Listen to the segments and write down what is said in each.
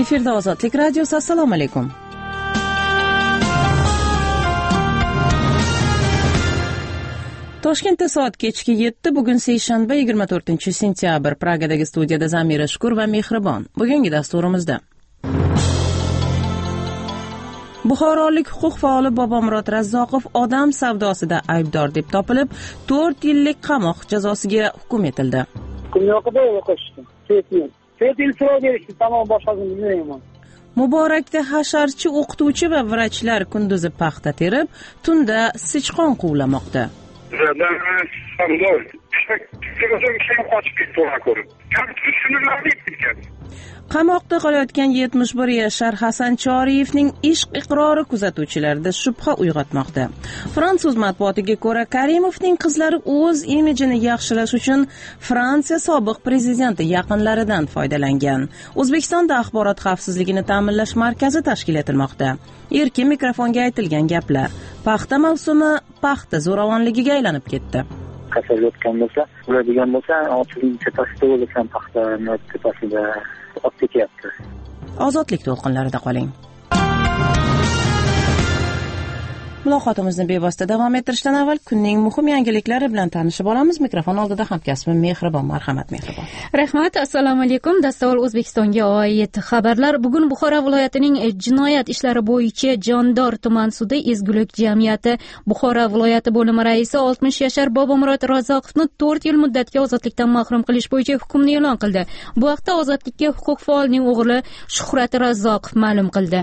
Efirda Ozodlik radiosi. Assalomu alaykum. Toshkentda soat kechki 7, bugun seshanba 24-sentyabr. Pragadagi studiyada Zamira Shukur va Mehribon. Bugungi dasturimizda Buxorolik huquq faoli Bobomurod Razzoqov odam savdosida aybdor deb topilib, 4 yillik qamoq jazosiga hukm etildi. Kunyoqda o'qishdim. 4 yil so'roq berishdi, tamom boshqasini bilmayman. Muborakda hasharchi o'qituvchi va vrachlar kunduzi paxta terib, tunda sichqon quvlamoqda. Qamoqda qolayotgan 71 yashar Hasan Choriyevning ishq iqrori kuzatuvchilarda shubha uyg'otmoqda. Fransuz matbuotiga ko'ra, Karimovning qizlari o'z imijini yaxshilash uchun Fransiya sobiq prezidenti yaqinlaridan foydalangan. O'zbekistonda axborot xavfsizligini ta'minlash markazi tashkil etilmoqda. Erkin mikrofonga aytilgan gaplar. Paxta mavsumi paxta zo'ravonligiga aylanib ketdi. Qasalayotgan bo'lsa, uradigan bo'lsa, otning tepasida o'lasan, paxtani tepasida olib ketyapti. Ozodlik to'lqinlarida qoling. Muloqotimizni bevosita davom ettirishdan avval kunning muhim yangiliklari bilan tanishib olamiz. Mikrofon oldida hamkasbim Mehribon. Marhamat Mehribon. Rahmat. Assalomu alaykum. Dastavol O'zbekistonga oid xabarlar. Bugun Buxoro viloyatining jinoyat ishlari bo'yicha Jondor tuman sudi Ezgulik jamiyati Buxoro viloyati bo'limi raisi 60 yashar Bobomurod Razzoqovni 4 yil muddatga ozodlikdan mahrum qilish bo'yicha hukmni e'lon qildi. Bu haqda ozodlikka huquq faolining o'g'li Shuhrat Razzoqov ma'lum qildi.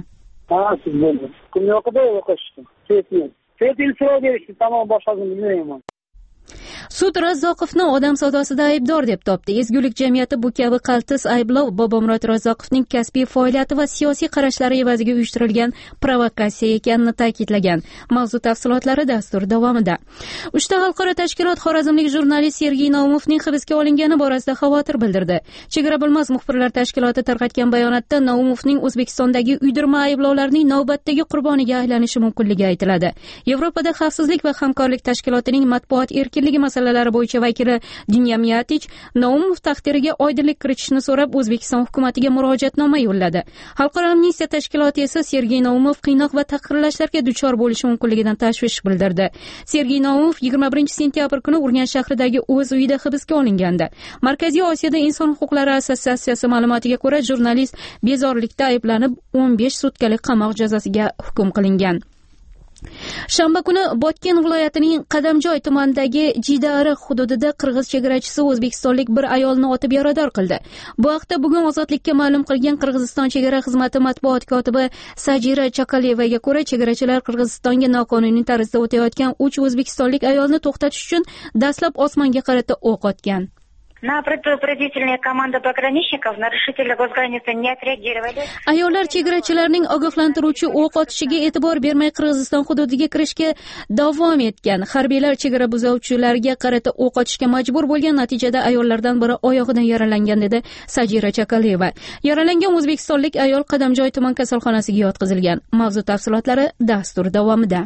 Kunyoqda o'qishdim. 4 yil so'roq berishdi, tamom boshqasini bilmayman. Sud Razzoqovni odam savdosida aybdor deb topdi. Ezgulik jamiyati bu kabi qaltis ayblov Bobomurod Razzoqovning kasbiy faoliyati va siyosiy qarashlari evaziga uyushtirilgan provokatsiya ekanini ta'kidlagan. Mavzu tafsilotlari dastur davomida. Uchta xalqaro tashkilot xorazmlik jurnalist Sergey Naumovning hibsga olingani borasida xavotir bildirdi. Chegara bilmas muxbirlar tashkiloti tarqatgan bayonotda Naumovning O'zbekistondagi uydirma ayblovlarning navbatdagi qurboniga aylanishi mumkinligi aytiladi. Yevropada xavfsizlik va hamkorlik tashkilotining matbuot erkinligi masalalari bo'yicha vakili Dunya Miyatich Naumov taqdiriga oydinlik kiritishni so'rab O'zbekiston hukumatiga murojaatnoma yo'lladi. Xalqaro amnistiya tashkiloti esa Sergey Naumov qiynoq va tahqirlashlarga duchor bo'lishi mumkinligidan tashvish bildirdi. Sergey Naumov 21-sentyabr kuni Urganch shahridagi o'z uyida hibsga olingandi. Markaziy Osiyoda inson huquqlari assotsiatsiyasi ma'lumotiga ko'ra, jurnalist bezorilikda ayblanib 15 sutkalik qamoq jazosiga hukm qilingan. Shanba kuni Botken viloyatining Qadamjoy tumanidagi Jidari hududida qirg'iz chegarachisi o'zbekistonlik bir ayolni otib yarador qildi. Bu haqda bugun ozodlikka ma'lum qilgan Qirg'iziston chegara xizmati matbuot kotibi Sajira Chakalevaga ko'ra, chegarachilar Qirg'izistonga noqonuniy tarzda o'tayotgan 3 o'zbekistonlik ayolni to'xtatish uchun dastlab osmonga qarata o'q otgan. На предупредительные команды пограничников нарушители госграницы не отреагировали. Ayollar chegarachilarning ogohlantiruvchi o'q otishiga e'tibor bermay Qirg'iziston hududiga kirishga davom etgan. Harbiylar chegara buzuvchilarga qarata o'q otishga majbur bo'lgan, natijada ayollardan biri oyog'idan yaralangan, dedi Sajira Chakaleva. Yaralangan o'zbekistonlik ayol Qadamjoy tuman kasalxonasiga yotqizilgan. Mavzu tafsilotlari dastur davomida.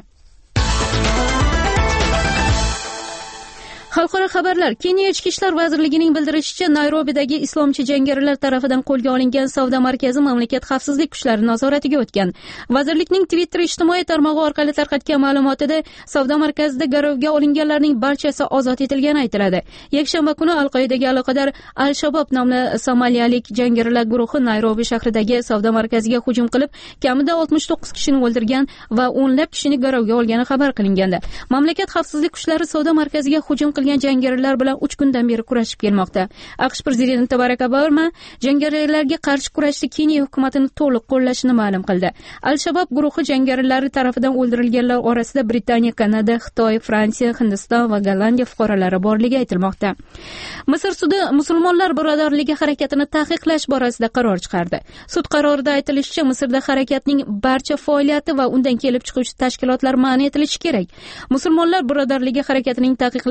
Xalqaro xabarlar. Keniya Ichki ishlar vazirligining bildirishicha, Nayrobidagi islomchi jangarilar tarafidan qo'lga olingan savdo markazi mamlakat xavfsizlik kuchlari nazoratiga o'tgan. Vazirlikning Twitter ijtimoiy tarmog'i orqali tarqatgan ma'lumotida savdo markazida garovga olinganlarning barchasi ozod etilgani aytiladi. Yakshanba kuni Al-Qoidaga aloqador Al-Shabob nomli somaliyalik jangarilar guruhi Nayrobi shahridagi savdo markaziga hujum qilib, kamida 69 kishini o'ldirgan va o'nlab kishini garovga olgani xabar qilingandi. Mamlakat xavfsizlik kuchlari savdo markaziga hujum jangarilar bilan 3 kundan beri kurashib kelmoqda. AQSh prezidenti Barak Obama jangarilarga qarshi kurashda Keniya hukumatini to'liq qo'llashini ma'lum qildi. Al-Shabob guruhi jangarilari tarafidan o'ldirilganlar orasida Britaniya, Kanada, Xitoy, Fransiya, Hindiston va Gollandiya fuqarolari borligi aytilmoqda. Misr sudi musulmonlar birodarligi harakatini taqiqlash borasida qaror chiqardi. Sud qarorida aytilishicha, Misrda harakatning barcha faoliyati va undan kelib chiquvchi tashkilotlar man etilishi kerak. Musulmonlar birodarligi harakatining taqiqlanishi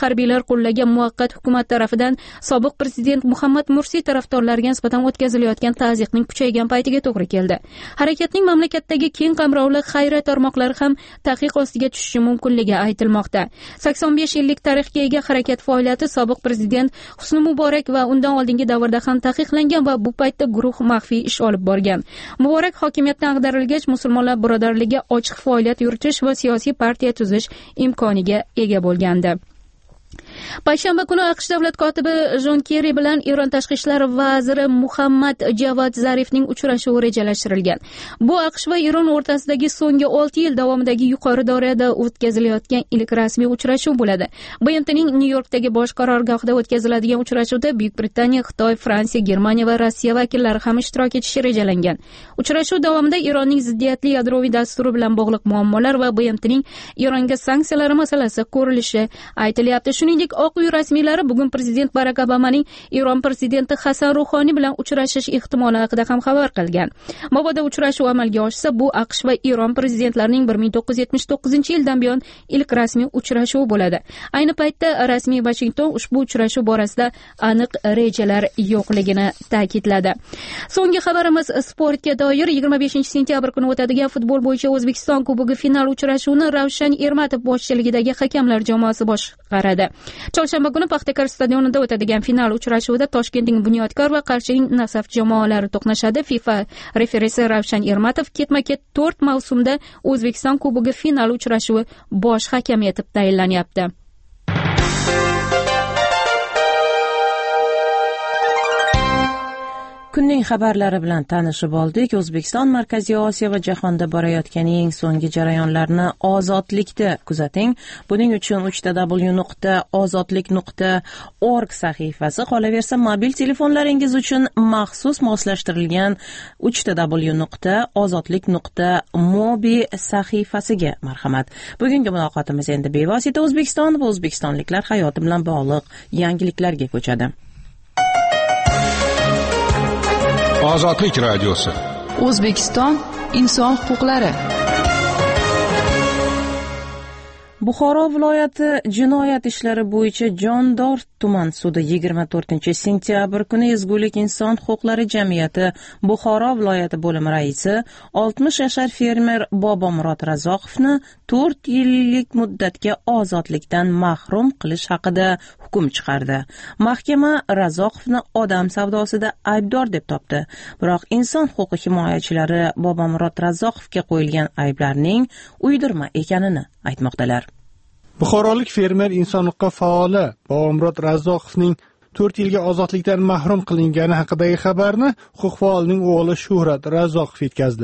harbiylar qo'llagan muvaqqat hukumat tarafidan sobiq prezident Muhammad Mursi tarafdorlariga nisbatan o'tkazilayotgan ta'ziqning kuchaygan paytiga to'g'ri keldi. Harakatning mamlakatdagi keng qamrovli xayriya tarmoqlari ham taqiq ostiga tushishi mumkinligi aytilmoqda. 85 yillik tarixga ega harakat faoliyati sobiq prezident Husni Muborak va undan oldingi davrda ham taqiqlangan va bu paytda guruh maxfiy ish olib borgan. Muborak hokimiyatdan ag'darilgach, musulmonlar birodarligi ochiq faoliyat yuritish va siyosiy partiya tuzish imkoniga ega bo'lgandi. Payshanba kuni AQSh davlat kotibi Jon Kerri bilan Eron tashqi ishlar vaziri Muhammad Javad Zarifning uchrashuvi rejalashtirilgan. Bu AQSh va Eron o'rtasidagi so'nggi 6 yil davomidagi yuqori doirada o'tkazilayotgan ilk rasmiy uchrashuv bo'ladi. BMTning Nyu-Yorkdagi bosh qarorgohida o'tkaziladigan uchrashuvda Buyuk Britaniya, Xitoy, Fransiya, Germaniya va Rossiya vakillari ham ishtirok etishi rejalangan. Uchrashuv davomida Eronning ziddiyatli yadroviy dasturi bilan bog'liq muammolar va BMTning Eronga sanksiyalari masalasi ko'rilishi aytilyapti. Shuningdek, Oq uy rasmiylari bugun prezident Barak Obamaning Eron prezidenti Hasan Ruhoniy bilan uchrashish ehtimoli haqida ham xabar qilgan. Mabodo uchrashuv amalga oshsa, bu AQSh va Eron prezidentlarining 1979-yildan buyon ilk rasmiy uchrashuvi bo'ladi. Ayni paytda rasmiy Washington ushbu uchrashuv borasida aniq rejalar yo'qligini ta'kidladi. So'nggi xabarimiz sportga doir. 25-sentyabr kuni o'tadigan futbol bo'yicha O'zbekiston Kubogi final uchrashuvini Ravshan Ermatov boshchiligidagi hakamlar jamoasi boshqaradi. Chorshanba kuni Paxtakor stadionida o'tadigan final uchrashuvida Toshkentning Bunyodkor va Qarshining Nasaf jamoalari to'qnashadi. FIFA referensi Ravshan Ermatov ketma-ket 4 mavsumda O'zbekiston Kubogi final uchrashuvi bosh hakami etib tayinlanyapti. Kunning xabarlari bilan tanishib oldik. O'zbekiston Markaziy Osiyo va jahonda borayotgan eng so'nggi jarayonlarni ozodlikda kuzating. Buning uchun www.ozodlik.org sahifasi, qolaversa mobil telefonlaringiz uchun maxsus moslashtirilgan www.ozodlik.mobi sahifasiga marhamat. Bugungi muloqotimiz endi bevosita O'zbekiston va o'zbekistonliklar hayoti bilan bog'liq yangiliklarga ko'chadi. Ozodlik radiosi. O'zbekiston inson huquqlari. Buxoro viloyati jinoyat ishlari bo'yicha Jondor tuman sudi 24-sentyabr kuni Ezgulik inson huquqlari jamiyati Buxoro viloyati bo'limi raisi 60 yashar fermer Bobomurod Razoqovni 4 yillik muddatga ozodlikdan mahrum qilish haqida hukm chiqardi. Mahkama Razoqovni odam savdosida aybdor deb topdi. Biroq inson huquqi himoyachilari Bobomurod Razoqovga qo'yilgan ayblarning uydirma ekanini aytmoqdalar. Buxorolik fermer inson huquqi faoli Bobomurod Razoqovning 4 yilga ozodlikdan mahrum qilingani haqidagi xabarni huquq faolining o'g'li Shuhrat Razoqov yetkazdi.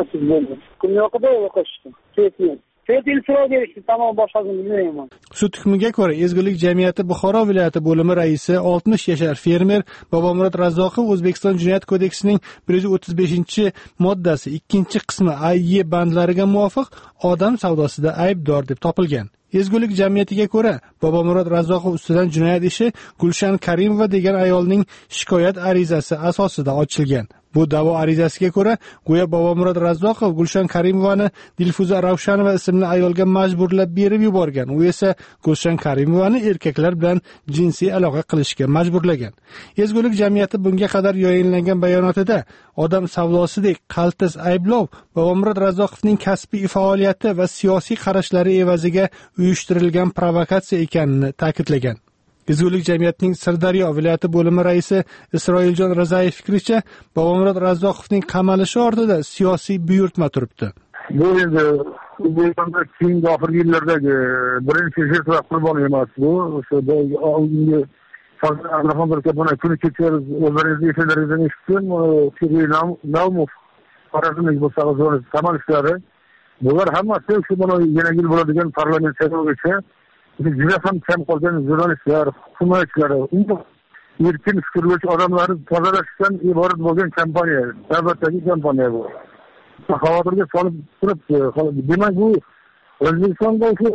Sud hukmiga ko'ra Ezgulik jamiyati Buxoro viloyati bo'limi raisi 60 yashar fermer Bobomurod Razoqov O'zbekiston Jinoyat kodeksining 135-moddasi 2-qismi A-Y bandlariga muvofiq odam savdosida aybdor deb topilgan. Ezgulik jamiyatiga ko'ra Bobomurod Razoqov ustidan jinoyat ishi Gulshan Karimova degan ayolning shikoyat arizasi asosida ochilgan. Bu da'vo arizasiga ko'ra, go'yo Bobomurod Razoqov Gulshan Karimovani Dilfuza Ravshanova ismli ayolga majburlab berib yuborgan. U esa Gulshan Karimovani erkaklar bilan jinsiy aloqa qilishga majburlagan. Ezgulik jamiyati bunga qadar yayinlangan bayonotida odam savdosidek qaltis ayblov Bobomurod Razoqovning kasbiy faoliyati va siyosiy qarashlari evaziga uyushtirilgan provokatsiya ekanini ta'kidlagan. Ezgulik jamiyatining Sirdaryo viloyati bo'limi raisi Isroiljon Razayev fikricha, Bobomurod Razoqovning qamalishi ortida siyosiy buyurtma turibdi. Bu endi O'zbekistonda keyingi oxirgi yillardagi birinchi jizzax qurboni emas bu. O'sha oldingi kuni kecha o'zlaringizni eslaringizdan eshitdim, Sergey Naumov Xorazmlik bo'lsa qamalishlari. Bular hammasi shu mana yana yil bo'ladigan parlament saylovigacha juda ham kam qolgan jurnalistlar, himoyachilar, erkin fikrlovchi odamlarni tozalashdan iborat bo'lgan kompaniya, davlatdagi kompaniya bu. Xavotirga solib turibdi. Demak, bu O'zbekistonda shu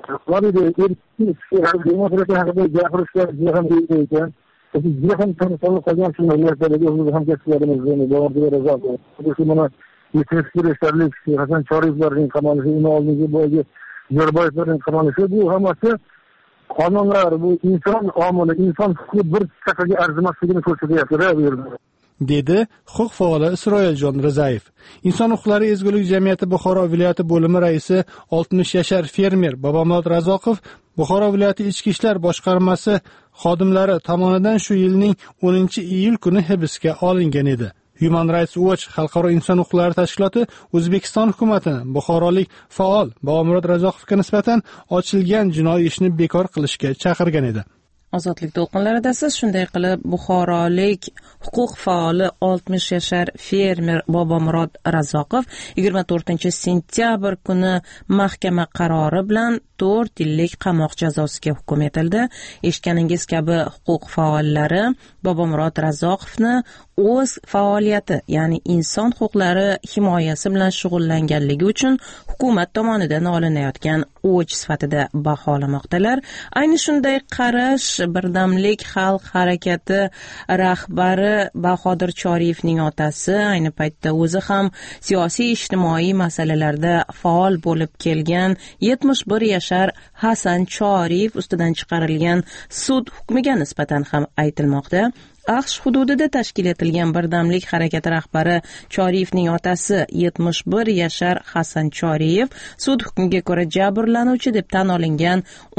demokratiya haqida gapirishlar juda ham ekan. Juda ham tanqid qilgan shu narsalarga o'zimiz ham kasblarimizni Bobomurod Razoqov. Shu mana yetkazishlarlik Hasan Choriyevlarning qamalishi, uni oldingi bo'yicha Nazarboyevlarning qamalishi, bu hammasi qonunlar bu inson omili, inson huquqi bir chaqaga arzimasligini ko'rsatyapti bu yerda, dedi huquq faoli Isroiljon Rizayev. Inson huquqlari ezgulik jamiyati Buxoro viloyati bo'limi raisi 60 yashar fermer Bobomurod Razoqov Buxoro viloyati ichki ishlar boshqarmasi xodimlari tomonidan shu yilning 10-iyul kuni hibsga olingan edi. Human Rights Watch xalqaro inson huquqlari tashkiloti O'zbekiston hukumatini buxorolik faol Bobomurod Razoqovga nisbatan ochilgan jinoiy ishni bekor qilishga chaqirgan edi. Ozodlik to'lqinlarida siz shunday qilib Buxorolik huquq faoli 60 yashar fermer Bobomurod Razoqov 24-sentyabr kuni mahkama qarori bilan 4 yillik qamoq jazosiga hukm etildi. Eshitganingiz kabi huquq faollari Bobomurod Razoqovni o'z faoliyati, ya'ni inson huquqlari himoyasi bilan shug'ullanganligi uchun hukumat tomonidan olinayotgan o'ch sifatida baholamoqdalar. Ayni shunday qarash Birdamlik xalq harakati rahbari Bahodir Choriyevning otasi, ayni paytda o'zi ham siyosiy ijtimoiy masalalarda faol bo'lib kelgan 71 yashar Hasan Choriyev ustidan chiqarilgan sud hukmiga nisbatan ham aytilmoqda. AQSh hududida tashkil etilgan Birdamlik harakati rahbari Choriyevning otasi 71 yashar Hasan Choriyev sud hukmiga ko'ra jabrlanuvchi deb tan olingan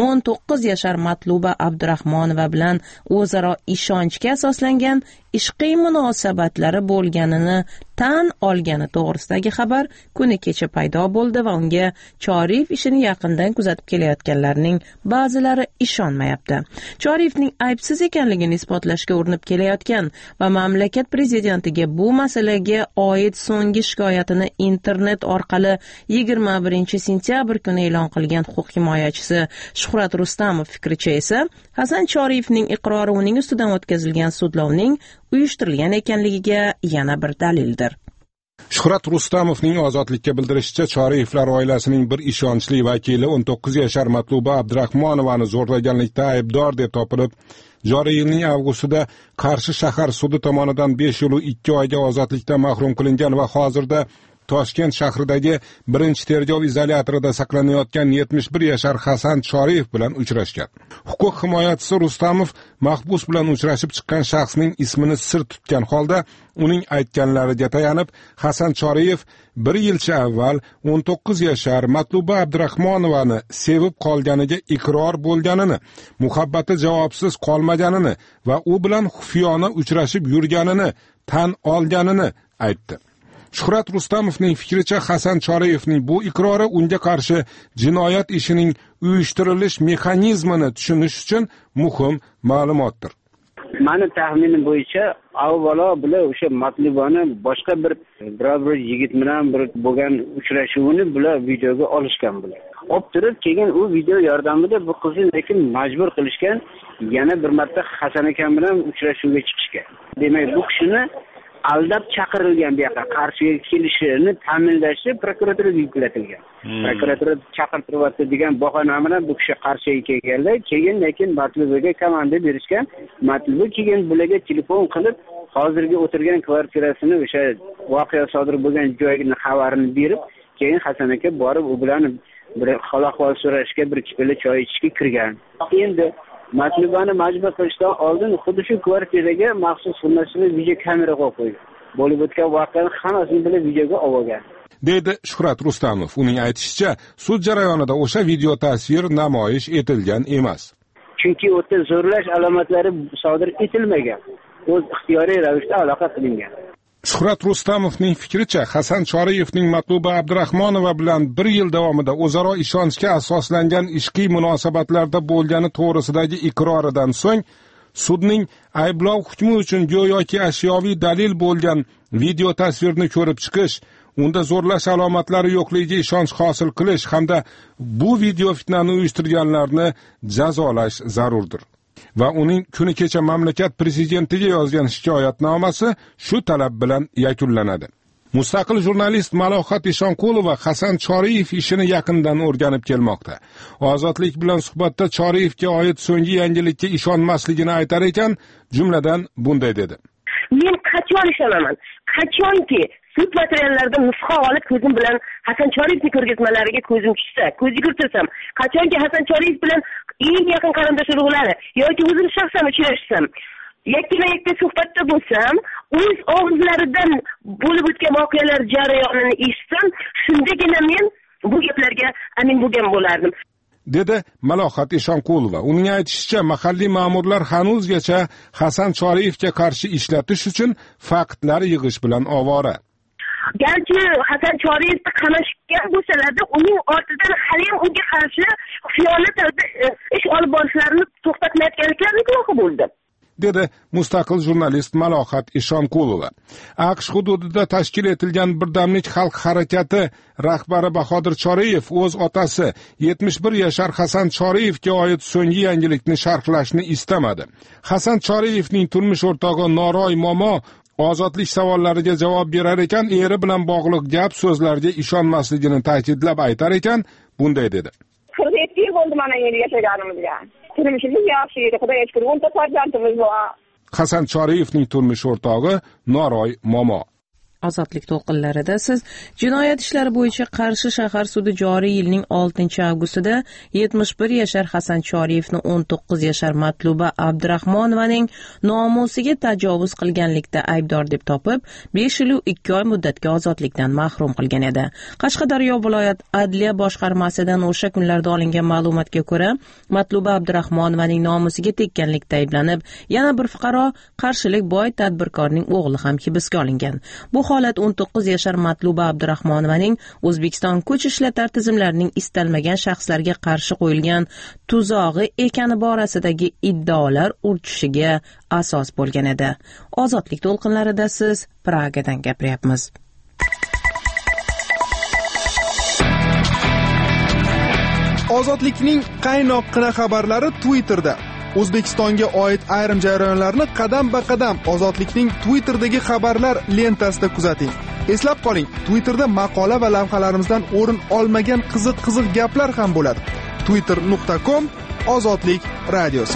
19 yashar Matluba Abdurahmonova bilan o'zaro ishonchga asoslangan ishqiy munosabatlari bo'lganini tan olgani to'g'risidagi xabar kuni kecha paydo bo'ldi va unga Choriyev ishini yaqindan kuzatib kelayotganlarning ba'zilari ishonmayapti. Choriyevning aybsiz ekanligini isbotlashga urinib kelayotgan va mamlakat prezidentiga bu masalaga oid so'nggi shikoyatini internet orqali 21-sentyabr kuni e'lon qilgan huquq himoyachisi Shuhrat Rustamov fikricha esa Hasan Choriyevning iqrori uning ustidan o'tkazilgan sudlovning uyushtirilgan ekanligiga yana bir dalildir. Shuhrat Rustamovning ozodlikka bildirishicha, Choriyevlar oilasining bir ishonchli vakili 19 yashar Matluba Abdurahmonovani zo'rlaganlikda aybdor deb topilib, joriy yilning avgustida Qarshi shahar sudi tomonidan 5 yil 2 oyga ozodlikdan mahrum qilingan va hozirda Toshkent shahridagi birinchi tergov izolyatorida saqlanayotgan 71 yashar Hasan Choriyev bilan uchrashgan. Huquq himoyachisi Rustamov mahbus bilan uchrashib chiqqan shaxsning ismini sir tutgan holda uning aytganlariga tayanib, Hasan Choriyev 1 yilcha avval 19 yashar Matluba Abdurahmonovani sevib qolganiga iqror bo'lganini, muhabbati javobsiz qolmaganini va u bilan xufiyona uchrashib yurganini tan olganini aytdi. Shuhrat Rustamovning fikricha, Hasan Choriyevning bu iqrori unga qarshi jinoyat ishining uyushtirilish mexanizmini tushunish uchun muhim ma'lumotdir. Mani taxminim bo'yicha avvalo bular o'sha Matlubani boshqa bir yigit bilan bir bo'lgan uchrashuvini bular videoga olishgan bular. Olib turib, keyin u video yordamida bu qizni lekin majbur qilishgan, yana bir marta Hasan akam bilan uchrashuvga chiqishgan. Demak, bu kishini aldab chaqirilgan, bu yoqqa qarshiga kelishini ta'minlashni prokuraturaga yuklatilgan. Prokuratura chaqirtiryapti degan bahona bilan bu kishi qarshiga kelganlar, keyin lekin Matlubaga komanda berishgan. Matluba keyin bularga telefon qilib, hozirgi o'tirgan kvartirasini o'sha voqea sodir bo'lgan joyini xabarini berib, keyin Hasan aka borib u bilan bir hol-ahvol so'rashga, bir kipila choy ichishga kirgan. Endi Matlubani majbur qilishdan oldin xuddi shu kvartiraga maxsus xizmatchilar video kamera qo'yib qo'ygan. Bo'lib o'tgan voqeani hammasini bilib videoga olgan. Deydi Shuhrat Rustamov. Uning aytishicha, sud jarayonida o'sha video tasvir namoyish etilgan emas. Chunki o'ta zo'rlash alomatlari sodir etilmagan. O'z ixtiyoriy ravishda aloqa qilingan. Shuhrat Rustamovning fikricha, Hasan Choriyevning Matluba Abdurahmonova bilan 1 yil davomida o'zaro ishonchga asoslangan ishqiy munosabatlarda bo'lgani to'g'risidagi iqroridan so'ng sudning ayblov hukmi uchun go'yoki ashyoviy dalil bo'lgan video tasvirni ko'rib chiqish, unda zo'rlash alomatlari yo'qligiga ishonch hosil qilish hamda bu video fitnani uyushtirganlarni jazolash zarurdir. Va uning kuni kecha mamlakat prezidentiga yozgan shikoyatnomasi shu talab bilan yakunlanadi. Mustaqil jurnalist Malohat Eshonqulova Hasan Choriyev ishini yaqindan o'rganib kelmoqda. Ozodlik bilan suhbatda Choriyevga oid so'nggi yangilikka ishonmasligini aytar ekan, jumladan bunday dedi. Men qachon ishonaman? Qachonki sud materiallaridan nusxa olib ko'zim bilan Hasan Choriyevning ko'rgazmalariga ko'zim tushsa, ko'z yugurtirsam, qachonki Hasan Choriyev bilan eng yaqin qarindosh urug'lari yoki o'zim shaxsan uchrashsam, yakkama-yakka suhbatda bo'lsam, o'z og'izlaridan bo'lib o'tgan voqealar jarayonini eshitsam, shundagina men bu gaplarga amin bo'lgan bo'lardim. dedi Malohat Eshonqulova. Uning aytishicha, mahalliy ma'murlar hanuzgacha Hasan Choriyevga qarshi ishlatish uchun faktlar yig'ish bilan ovora. Garchi Hasan Choriyevni qamashgan bo'lsalarda, uning ortidan hali ham unga qarshi xiyonat ish olib borishlarini to'xtatmayotganliklarini guvohi bo'ldi. dedi mustaqil jurnalist Malohat Eshonqulova. AQSh hududida tashkil etilgan Birdamlik xalq harakati rahbari Bahodir Choriyev o'z otasi 71 yashar Hasan Choriyevga oid so'nggi yangilikni sharhlashni istamadi. Hasan Choriyevning turmush o'rtog'i Noroy Momo ozodlik savollariga javob berar ekan, eri bilan bog'liq gap so'zlarga ishonmasligini ta'kidlab aytar ekan, bunday dedi. 47 yil bo'ldi mana endi yashaganimizga. Turmushimiz yaxshi edi, Xudoga shukr. 10 ta farzandimiz bor. Hasan Choriyevning turmush o'rtog'i Noroy Momo. Ozodlik to'lqinlarida siz jinoyat ishlari bo'yicha Qarshi shahar sudi joriy yilning 6-avgustida 71 yashar Hasan Choriyevni 19 yashar Matluba Abdurahmonovaning nomusiga tajovuz qilganlikda aybdor deb topib, 5 yil 2 oy muddatga ozodlikdan mahrum qilgan edi. Qashqadaryo viloyat adliya boshqarmasidan o'sha kunlarda olingan ma'lumotga ko'ra, Matluba Abdurahmonovaning nomusiga tekkanlikda ayblanib, yana bir fuqaro Qarshilik boy tadbirkorning o'g'li ham hibsga olingan. Bu holat 19 yashar Matluba Abdurahmonovaning O'zbekiston kuch ishlatar tizimlarining istalmagan shaxslarga qarshi qo'yilgan tuzog'i ekani borasidagi iddaolar urchishiga asos bo'lgan edi. Ozodlik to'lqinlarida siz Pragadan gapiryapmiz. Ozodlikning qaynoqqina xabarlari Twitterda. O'zbekistonga oid ayrim jarayonlarni qadam-ba-qadam Ozodlikning Twitterdagi xabarlar lentasida kuzating. Eslab qoling, Twitterda maqola va lavhalarimizdan o'rin olmagan qiziq-qiziq gaplar ham bo'ladi. twitter.com Ozodlik radiosi.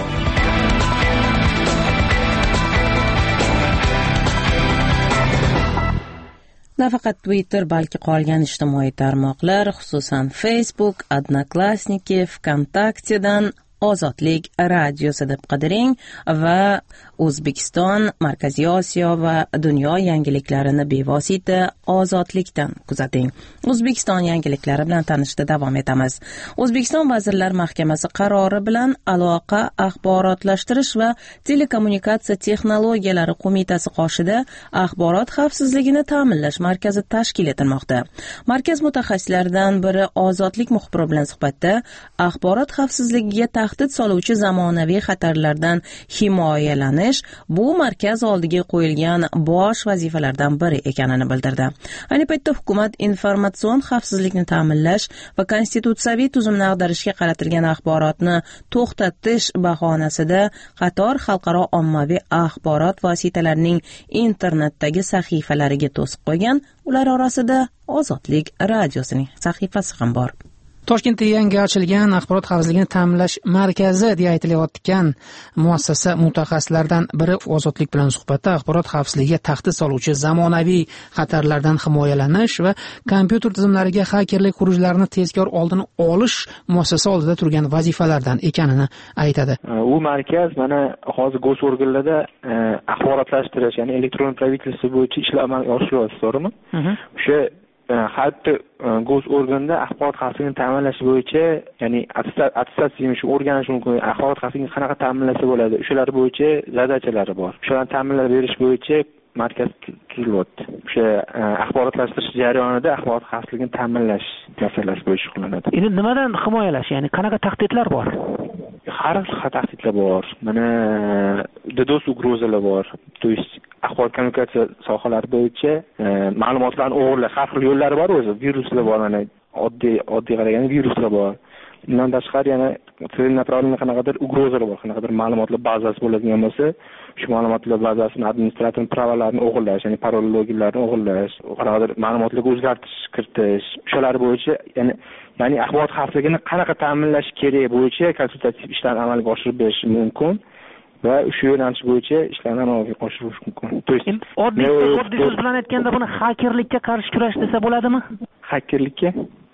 Nafaqat Twitter, balki qolgan ijtimoiy tarmoqlar, xususan Facebook, Odnoklassniki, VKontaktedan Ozodlik radiosi deb qidiring va O'zbekiston, Markaziy Osiyo va dunyo yangiliklarini bevosita Ozodlikdan kuzating. O'zbekiston yangiliklari bilan tanishda davom etamiz. O'zbekiston Vazirlar Mahkamasi qarori bilan Aloqa, axborotlashtirish va telekommunikatsiya texnologiyalari qo'mitasi qoshida axborot xavfsizligini ta'minlash markazi tashkil etilmoqda. Markaz mutaxassislaridan biri Ozodlik muxbiri bilan suhbatda axborot xavfsizligiga tahdid soluvchi zamonaviy xatarlardan himoyalanish bu markaz oldiga qo'yilgan bosh vazifalardan biri ekanini bildirdi. Ayni paytda hukumat informatsion xavfsizlikni ta'minlash va konstitutsiyaviy tuzumni ag'darishga qaratilgan axborotni to'xtatish bahonasida qator xalqaro ommaviy axborot vositalarining internetdagi sahifalariga to'sib qo'ygan. Ular orasida Ozodlik radiosining sahifasi ham bor. Toshkentda yangi ochilgan axborot xavfsizligini ta'minlash markazi deya aytilayotgan muassasa mutaxassislaridan biri Ozodlik bilan suhbatda axborot xavfsizligiga tahdid soluvchi zamonaviy xatarlardan himoyalanish va kompyuter tizimlariga xakerlik xurujlarini tezkor oldini olish muassasa oldida turgan vazifalardan ekanini aytadi. U markaz mana hozir go'sorganlarda axborotlashtirish, ya'ni elektron правительство bo'yicha ishlar amalga oshiryapti, to'g'rimi? O'sha hatto go'z organida axborot xavfsizligini ta'minlash bo'yicha, ya'ni attestatsiya shu o'rganish mumkin, axborot xavfsizligini qanaqa ta'minlasa bo'ladi, o'shalar bo'yicha zadachalari bor. O'shalarni ta'minlab berish bo'yicha markaz tuzilyapti. O'sha axborotlashtirish jarayonida axborot xavfsizligini ta'minlash masalasi bo'yicha shug'ullanadi. Endi nimadan himoyalash, ya'ni qanaqa tahdidlar bor? Har xil tahdidlar bor. Mana DDoS ugrozalar bor. To есть axborot kommunikatsiya sohalari bo'yicha ma'lumotlarni o'g'irlash har xil yo'llari bor o'zi. Viruslar bor, mana oddiy qaraganda viruslar bor. Bundan tashqari yana целенаправленный qanaqadir ugrozalar bor, qanaqadir ma'lumotlar bazasi bo'ladigan bo'lsa, shu ma'lumotlar bazasini administrator pravolarini o'g'irlash, ya'ni parol loginlarni o'g'irlash, qanaqadir ma'lumotlarga o'zgartirish kiritish, shular bo'yicha ya'ni axborot xavfsizligini qanaqa ta'minlash kerak bo'yicha konsultativ ishlarni amalga oshirib berish mumkin. va o'sha yo'nalish bo'yicha ishlarni amalga oshirish mumkin. To есть oddiy so'z bilan aytganda buni xakerlikka qarshi kurash desa bo'ladimi? Xakerlikka?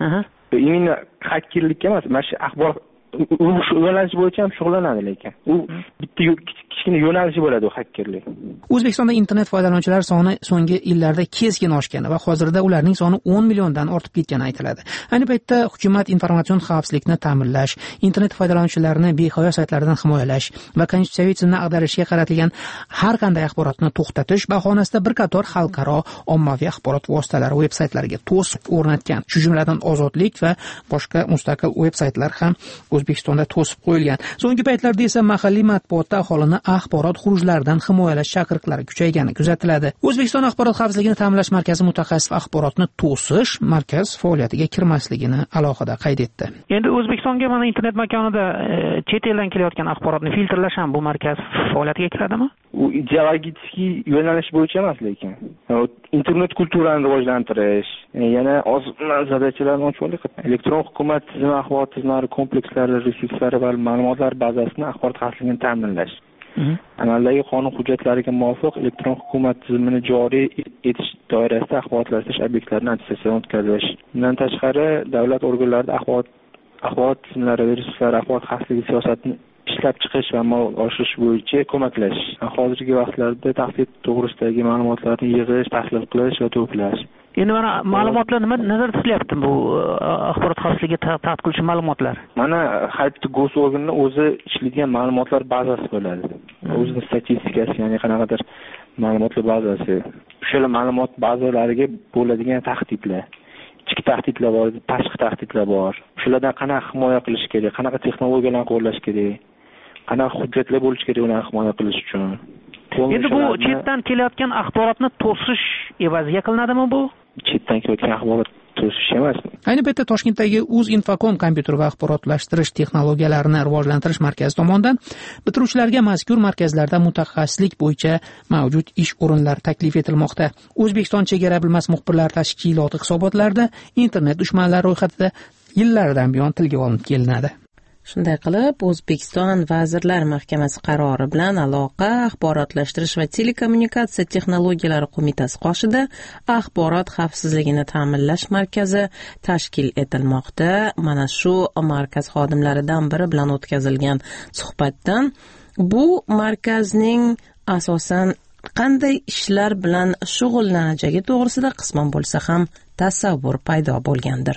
Именно xakerlikka emas, mana shu axborot shu yo'nalish bo'yicha ham shug'ullanadi, lekin u bitta kichkina yo'nalishi bo'ladi u xakerlik. O'zbekistonda internet foydalanuvchilari soni so'nggi yillarda keskin oshgani va hozirda ularning soni 10 milliondan ortib ketgani aytiladi. Ayni paytda hukumat informatsion xavfsizlikni ta'minlash, internet foydalanuvchilarini behayo saytlardan himoyalash va konstitutsiyaviy tizimni ag'darishga qaratilgan har qanday axborotni to'xtatish bahonasida bir qator xalqaro ommaviy axborot vositalari veb-saytlariga to'siq o'rnatgan. Shu jumladan Ozodlik va boshqa mustaqil veb-saytlar ham O'zbekistonda to'sib qo'yilgan. So'nggi paytlarda esa mahalliy matbuotda aholini axborot xurujlaridan himoyalash chaqiriqlari kuchaygani kuzatiladi. O'zbekiston axborot xavfsizligini ta'minlash markazi mutaxassis axborotni to'sish markaz faoliyatiga kirmasligini alohida qayd etdi. Endi O'zbekistonga mana internet makonida chet eldan kelayotgan axborotni filtrlash ham bu markaz faoliyatiga kiradimi? U ideologik yo'nalish bo'yicha emas, lekin internet kulturani rivojlantirish, yana zadachilarni ochib elektron hukumat tizimi, axborot tizimlari komplekslari, resurslari va ma'lumotlar bazasini axborot xavfsizligini ta'minlash. Amaldagi qonun hujjatlariga muvofiq elektron hukumat tizimini joriy etish doirasida axborotlashtirish obyektlarini attestatsiyadan o'tkazish. Bundan tashqari, davlat organlarida axborot tizimlari va resurslari axborot xavfsizligi siyosatini ishlab chiqish va amalga oshirish bo'yicha ko'maklash. Hozirgi vaqtlarda tahdid to'g'risidagi ma'lumotlarni yig'ish, tahlil qilish va to'plash. Endi mana ma'lumotlar nima nazarda tutilyapti bu axborot xavfsizligiga tahdid qiluvchi ma'lumotlar? Mana hayotda gosorganning o'zi ishlaydigan ma'lumotlar bazasi bo'ladi. O'zining statistikasi, ya'ni qanaqadir ma'lumotlar bazasi. O'sha ma'lumot bazalariga bo'ladigan tahdidlar, ichki tahdidlar bor, tashqi tahdidlar bor. Shulardan qanaqa himoya qilish kerak, qanaqa texnologiyalarni qo'llash kerak, qanaqa hujjatlar bo'lishi kerak ularni himoya qilish uchun. Endi bu chetdan kelayotgan axborotni to'sish evaziga qilinadimi bu? Chetdan kelayotgan axborot to'sish emas. Ayni paytda Toshkentdagi Uzinfocom kompyuter va axborotlashtirish texnologiyalarini rivojlantirish markazi tomonidan bitiruvchilarga mazkur markazlarda mutaxassislik bo'yicha mavjud ish o'rinlari taklif etilmoqda. O'zbekiston chegara bilmas muxbirlar tashkiloti hisobotlarida internet dushmanlari ro'yxatida yillardan buyon tilga olinib kelinadi. Shunday qilib, O'zbekiston Vazirlar Mahkamasi qarori bilan Aloqa, axborotlashtirish va telekommunikatsiya texnologiyalari qo'mitasi qoshida axborot xavfsizligini ta'minlash markazi tashkil etilmoqda. Mana shu markaz xodimlaridan biri bilan o'tkazilgan suhbatdan bu markazning asosan qanday ishlar bilan shug'ullanajagi to'g'risida qisman bo'lsa ham tasavvur paydo bo'lgandir.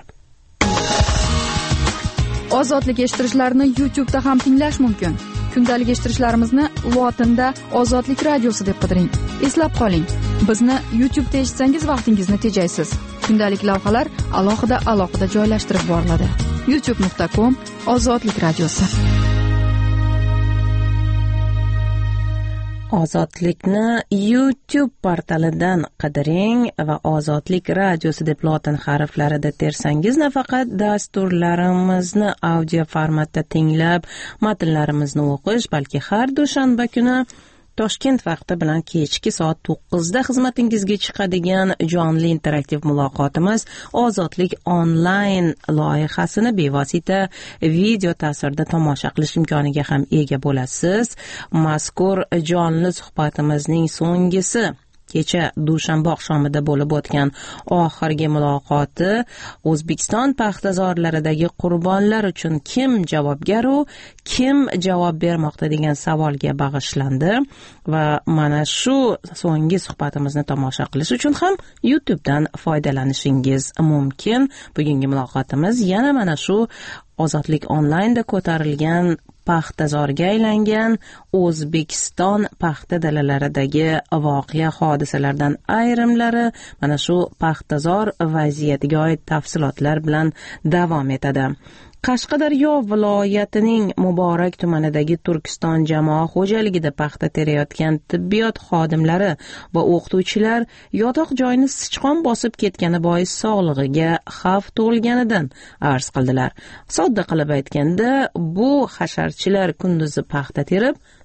Ozodlik eshittirishlarni YouTube'da ham tinglash mumkin. Kundalik eshittirishlarimizni lotinda Ozodlik radiosi deb qidiring. Eslab qoling, bizni YouTube'da eshitsangiz vaqtingizni tejaysiz. Kundalik lavhalar alohida joylashtirib boriladi. youtube.com/Ozodlik radiosi. Ozodlikni YouTube portalidan qidiring va Ozodlik radiosi deb lotin harflarida tersangiz nafaqat dasturlarimizni audio formatda tinglab, matnlarimizni o'qish, balki har dushanba kuni Toshkent vaqti bilan kechki soat 9 da xizmatingizga chiqadigan jonli interaktiv muloqotimiz Ozodlik onlayn loyihasini bevosita video ta'sirida tomosha qilish imkoniga ham ega bo'lasiz. Mazkur jonli suhbatimizning so'nggisi kecha dushanba oqshomida bo'lib o'tgan oxirgi muloqoti O'zbekiston paxtazorlaridagi qurbonlar uchun kim javobgar u, kim javob bermoqda degan savolga bag'ishlandi va mana shu so'nggi suhbatimizni tomosha qilish uchun ham YouTube'dan foydalanishingiz mumkin. Bugungi muloqotimiz yana mana shu Ozodlik onlaynda ko'tarilgan paxtazorga aylangan O'zbekiston paxta dalalaridagi voqea hodisalardan ayrimlari mana shu paxtazor vaziyatiga oid tafsilotlar bilan davom etadi. Qashqadaryo viloyatining Muborak tumanidagi Turkiston jamoa xo'jaligida paxta terayotgan tibbiyot xodimlari va o'qituvchilar yotoq joyini sichqon bosib ketgani bois sog'lig'iga xavf tug'ilganidan arz qildilar. Sodda qilib aytganda, bu hasharchilar kunduzi paxta terib,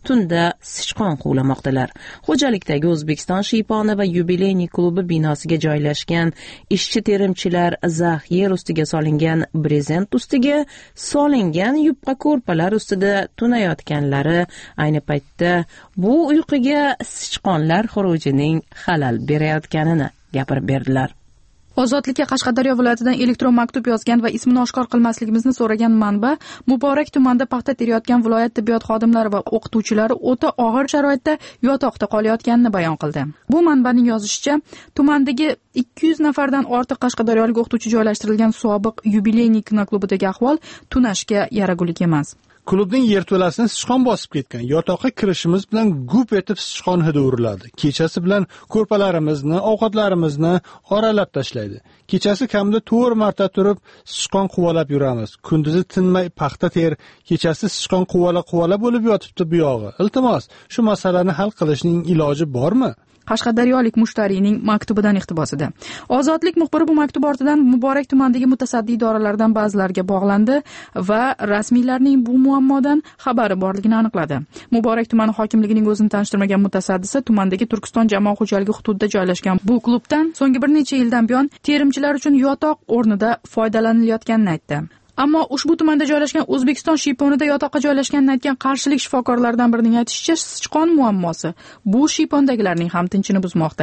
tunda sichqon quvlamoqdalar. Xo'jalikdagi O'zbekiston shiyponi va yubileyniy klubi binosiga joylashgan ishchi terimchilar zax yer ustiga solingan brezent ustiga solingan yupqa ko'rpalar ustida tunayotganlari ayni paytda bu uyquga sichqonlar xurujining xalal berayotganini gapirib berdilar. Ozodlikka Qashqadaryo viloyatidan elektron maktub yozgan va ismini oshkor qilmasligimizni so'ragan manba Muborak tumanida paxta terayotgan viloyat tibbiyot xodimlari va o'qituvchilari o'ta og'ir sharoitda yotoqda qolayotganini bayon qildi. Bu manbaning yozishicha, tumandagi 200 nafardan ortiq qashqadaryolik o'qituvchi joylashtirilgan sobiq yubileyniy kinoklubidagi ahvol tunashga yaragulik emas. Klubning yerto'lasini sichqon bosib ketgan. Yotoqqa kirishimiz bilan gup etib sichqon hidi uriladi. Kechasi bilan ko'rpalarimizni, ovqatlarimizni oralab tashlaydi. Kechasi kamida 4 marta turib sichqon quvalab yuramiz. Kunduzi tinmay paxta ter, kechasi sichqon quvala bo'lib yotibdi bu yog'i. Iltimos, shu masalani hal qilishning iloji bormi? Qashqadaryolik mushtariyning maktubidan iqtibosida. Ozodlik muxbiri bu maktub ortidan Muborak tumanidagi mutasaddi idoralardan ba'zilariga bog'landi va rasmiylarning bu muammodan xabari borligini aniqladi. Muborak tumani hokimligining o'zini tanishtirmagan mutasaddisi tumandagi Turkiston jamoat xo'jaligi hududida joylashgan bu klubdan so'nggi bir necha yildan buyon terimchilar uchun yotoq o'rnida foydalanilayotganini aytdi. Ammo ushbu tumanda joylashgan O'zbekiston shiyponida yotoqqa joylashganini aytgan qarshilik shifokorlaridan birining aytishicha, sichqon muammosi bu shiypondagilarning ham tinchini buzmoqda.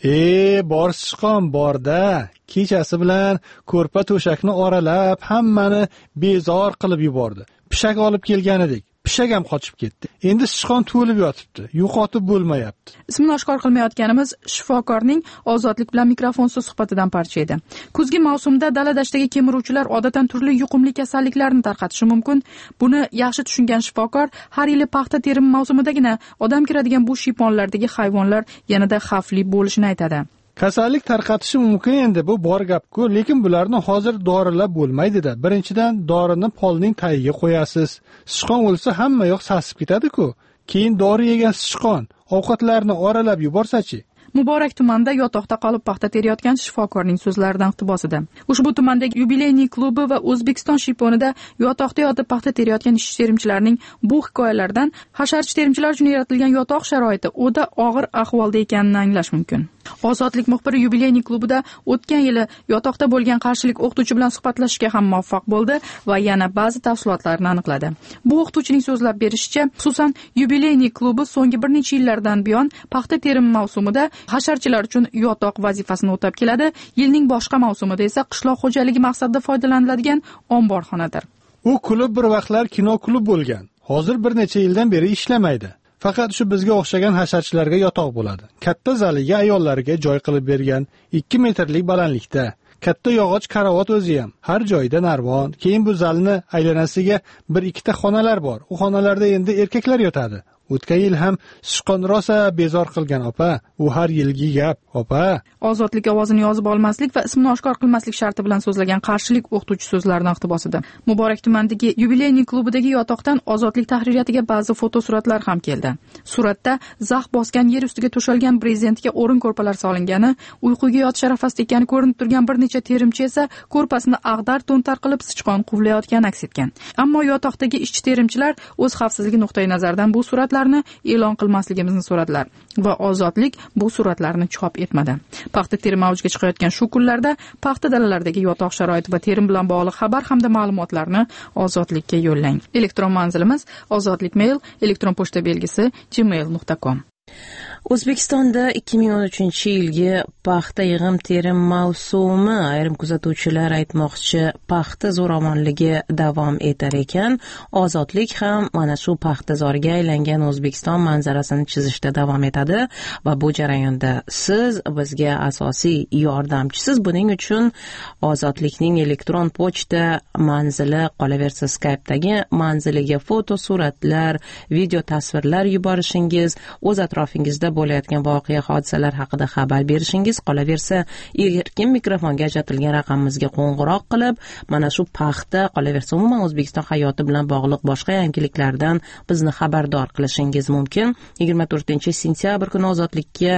Bor sichqon borda. Kechasi bilan ko'rpa to'shakni oralab, hammani bezor qilib yubordi. Pishak olib kelgan edik. Pishak ham qochib ketdi. Endi sichqon to'lib yotibdi. Yo'qotib bo'lmayapti. Ismini oshkor qilmayotganimiz shifokorning Ozodlik bilan mikrofonsiz suhbatidan parcha edi. Kuzgi mavsumda dala-dashtdagi kemiruvchilar odatan turli yuqumli kasalliklarni tarqatishi mumkin. Buni yaxshi tushungan shifokor har yili paxta terimi mavsumidagina odam kiradigan bu shiyponlardagi hayvonlar yanada xavfli bo'lishini aytadi. Kasallik tarqatishi mumkin endi, bu bor gap-ku, lekin bularni hozir dorilab bo'lmaydi-da. Birinchidan dorini polning tagiga qo'yasiz. Sichqon o'lsa hamma yoq sasib ketadi-ku. Keyin dori yegan sichqon ovqatlarni oralab yuborsa-chi? Muborak tumanida yotoqda qolib paxta terayotgan shifokorning so'zlaridan iqtibosida. Ushbu tumandagi yubileyniy klubi va O'zbekiston shiyponida yotoqda yotib paxta terayotgan ishchi terimchilarning bu hikoyalardan hasharchi terimchilar uchun yaratilgan yotoq sharoiti o'ta og'ir ahvolda ekanini anglash mumkin. Ozodlik muxbiri yubileyniy klubida o'tgan yili yotoqda bo'lgan qarshilik o'qituvchi bilan suhbatlashishga ham muvaffaq bo'ldi va yana ba'zi tafsilotlarni aniqladi. Bu o'qituvchining so'zlab berishicha, xususan yubileyniy klubi so'nggi bir necha yillardan buyon paxta terimi mavsumida hasharchilar uchun yotoq vazifasini o'tab keladi. Yilning boshqa mavsumida esa qishloq xo'jaligi maqsadida foydalaniladigan omborxonadir. U klub bir vaqtlar kino klub bo'lgan. Hozir bir necha yildan beri ishlamaydi. Faqat shu bizga o'xshagan hasharchilarga yotoq bo'ladi. Katta zaliga ayollarga joy qilib bergan, 2 metrlik balandlikda. Katta yog'och karavot o'zi ham, har joyda narvon. Keyin bu zalni aylanasiga 1-2 xonalar bor. U xonalarda endi erkaklar yotadi. O'tgan yil ham sichqon rosa bezor qilgan opa. U har yilgi gap, opa. Ozodlik ovozini yozib olmaslik va ismini oshkor qilmaslik sharti bilan so'zlagan qarshilik o'qituvchi so'zlaridan iqtibosida. Muborak tumanidagi yubileyniy klubidagi yotoqdan Ozodlik tahririyatiga ba'zi fotosuratlar ham keldi. Suratda zax bosgan yer ustiga to'shalgan brezentga o'rin ko'rpalar solingani, uyquga yotish arafasida ekani ko'rinib turgan bir necha terimchi esa ko'rpasini ag'dar to'ntar qilib sichqon quvlayotgani aks etgan. Ammo yotoqdagi ishchi terimchilar o'z xavfsizligi nuqtai nazaridan bu suratlar e'lon qilmasligimizni so'radilar va Ozodlik bu suratlarni chop etmadi. Paxta terimi avjiga chiqayotgan shu kunlarda paxta dalalaridagi yotoq sharoiti va terim bilan bog'liq xabar hamda ma'lumotlarni Ozodlikka yo'llang. Elektron manzilimiz ozodlik@mail, elektron pochta belgisi gmail.com. O'zbekistonda 2013-yilgi paxta yig'im terim mavsumi ayrim kuzatuvchilar aytmoqchi paxta zo'ravonligi davom etar ekan, Ozodlik ham mana shu paxta zoriga aylangan O'zbekiston manzarasini chizishda davom etadi va bu jarayonda siz bizga asosiy yordamchisiz. Buning uchun Ozodlikning elektron pochta manzili qolaversa Skype'dagi manziliga foto, suratlar, video tasvirlar yuborishingiz, o'z atrofingizda bo'layotgan voqea hodisalar haqida xabar berishingiz, qolaversa erkin mikrofonga ajratilgan raqamimizga qo'ng'iroq qilib, mana shu paxta, qolaversa umuman O'zbekiston hayoti bilan bog'liq boshqa yangiliklardan bizni xabardor qilishingiz mumkin. 24-sentyabr kuni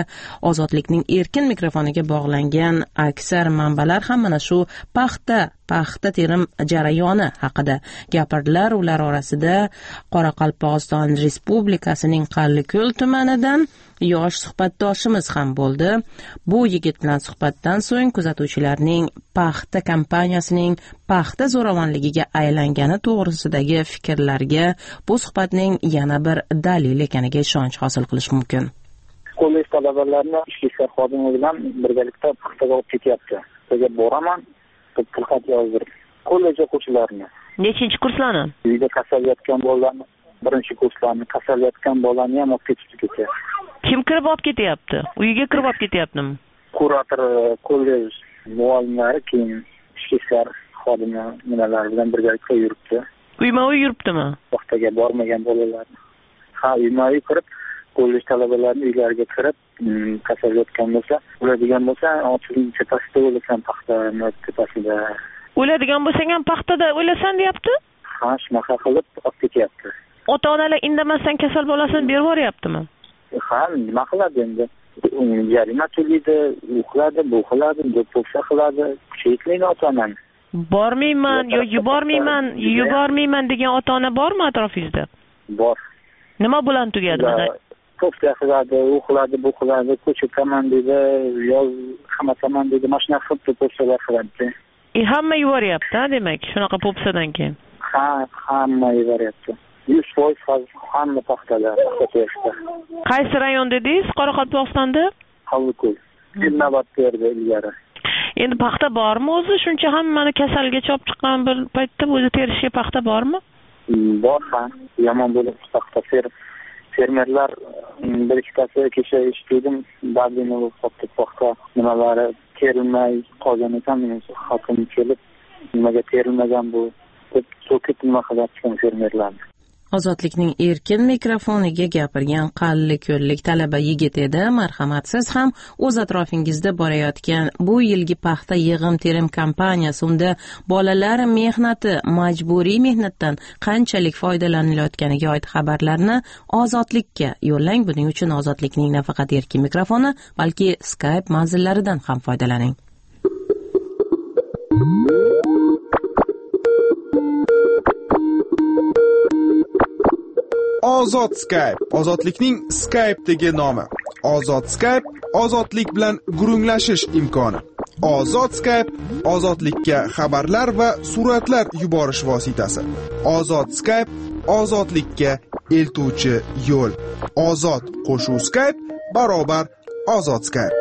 Ozodlikning erkin mikrofoniga bog'langan aksar manbalar ham mana shu paxta paxta terim jarayoni haqida gapirdilar. Ular orasida Qoraqalpog'iston Respublikasining Qalliko'l tumanidan yosh suhbatdoshimiz ham bo'ldi. Bu yigit bilan suhbatdan so'ng kuzatuvchilarning paxta kompaniyasining paxta zo'ravonligiga aylangani to'g'risidagi fikrlarga bu suhbatning yana bir dalil ekaniga ishonch hosil qilish mumkin. Kollej talabalarini ichki ishlar xodimi bilan birgalikda paxtaga olib ketyapti. Bizga boraman, tilxat yozdirib. Kollej o'quvchilarini. Nechinchi kurslarni? Uyda kasallayotgan bolalarni, birinchi kurslarni kasallayotgan bolalarni ham olib ketishdi kecha. Kim kirib olib ketyapti? Uyiga kirib olib ketyaptimi? Kurator, kollej muallimlari, keyin ichki ishlar xodimi nimalar bilan birgalikda yuribdi. Uyma-uy yuribdimi? Paxtaga bormagan bolalarni. Ha, uyma-uy kirib, kollej talabalarini uylariga kirib, kasallayotgan bo'lsa, o'ladigan bo'lsa, ochilin tepasida o'lasan, paxtani tepasida. O'ladigan bo'lsang ham paxtada o'lasan deyapti? Ha, shunaqa qilib olib ketyapti. Ota-onalar indamasdan kasal bolasini berib yuboryaptimi? Ha, nima qiladi endi? Jarima to'laydi, u qiladi, bu qiladi, do'ppo'sa qiladi, kuchaytirmaydi ota-onani. Bormayman yo yubormayman degan ota-ona bormi atrofingizda? Bor. Nima bilan tugadi mana? To'psa qiladi, u qiladi, bu qiladi, ko'chirtaman deydi, yoz qamataman deydi, mana shunaqa qilib do'pposalar qiladi. Hamma yuboryapti, demak, shunaqa po'psadan keyin. Ha, hamma yuboryapti. 100% hamma paxtada. Qaysi rayon dedingiz? Qoraqalpog'istonda? Qalliko'l. Navbat berdi ilgari. Endi paxta bormi o'zi? Shuncha hammani kasalga chop chiqqan bir paytda o'zi terishga paxta bormi? Bor ham. Yomon bo'lib paxta fermerlar bir ikkitasi kecha eshitdim, badini qopti paxta nimalari terilmay qolgan ekan, hokim kelib nimaga terilmagan bu deb so'kib nima qilayotgan fermerlarni. Ozodlikning erkin mikrofoniga gapirgan Qalliko'llik talaba yigit edi. Marhamatsiz ham o'z atrofingizda borayotgan bu yilgi paxta yig'im-terim kampaniyasi, unda bolalar mehnati, majburiy mehnatdan qanchalik foydalanilayotganiga oid xabarlarni Ozodlikka yo'llang. Buning uchun Ozodlikning nafaqat erkin mikrofoni, balki Skype manzillaridan ham foydalaning. Ozod Skype, ozodlikning Skype'dagi nomi. Ozod Skype, ozodlik bilan gurunglashish imkoni. Ozod Skype, ozodlikka xabarlar va suratlar yuborish vositasi. Ozod Skype, ozodlikka eltuvchi yo'l. Ozod qo'shuv Skype barobar Ozod Skype.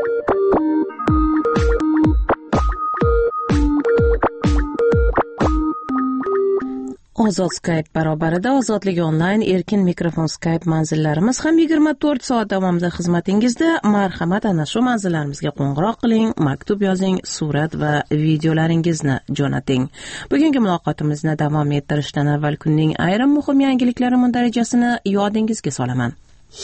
Ozod Skype barobarida Ozodlik onlayn erkin mikrofon Skype manzillarimiz ham 24 soat davomida xizmatingizda. Marhamat, ana shu manzillarimizga qo'ng'iroq qiling, maktub yozing, surat va videolaringizni jo'nating. Bugungi muloqotimizni davom ettirishdan avval kunning ayrim muhim yangiliklari darajasini yodingizga solaman.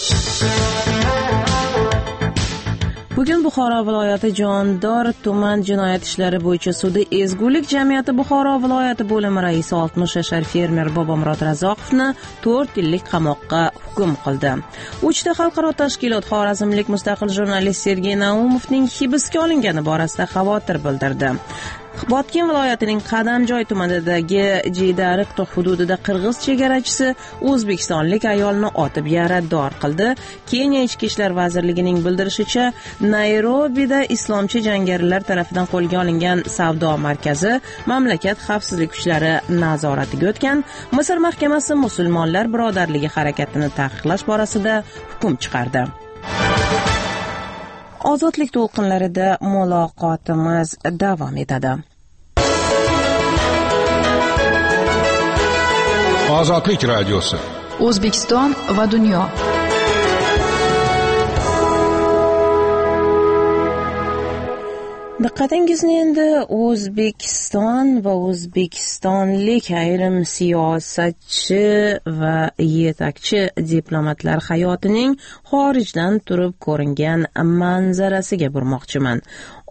Bugun Buxoro viloyati Jondor tuman jinoyat ishlari bo'yicha sudi Ezgulik jamiyati Buxoro viloyati bo'limi raisi 60 yashar fermer Bobomurod Razoqovni 4 yillik qamoqqa hukm qildi. Uchta xalqaro tashkilot xorazmlik mustaqil jurnalist Sergey Naumovning hibsga olingani borasida xavotir bildirdi. Botken viloyatining Qadamjoy tumanidagi Jiydariq hududida qirg'iz chegarachisi o'zbekistonlik ayolni otib yarador qildi. Keniya ichki ishlar vazirligining bildirishicha, Nayrobida islomchi jangarilar tomonidan qo'lga olingan savdo markazi mamlakat xavfsizlik kuchlari nazoratiga o'tgan. Misr mahkamasi musulmonlar birodarligi harakatini taqiqlash borasida hukm chiqardi. Ozodlik to'lqinlarida muloqotimiz davom etadi. Ozodlik radiosi. O'zbekiston va dunyo. Diqqatingizni endi O'zbekiston va o'zbekistonlik ayrim siyosatchi va yetakchi diplomatlar hayotining xorijdan turib ko'ringan manzarasiga burmoqchiman.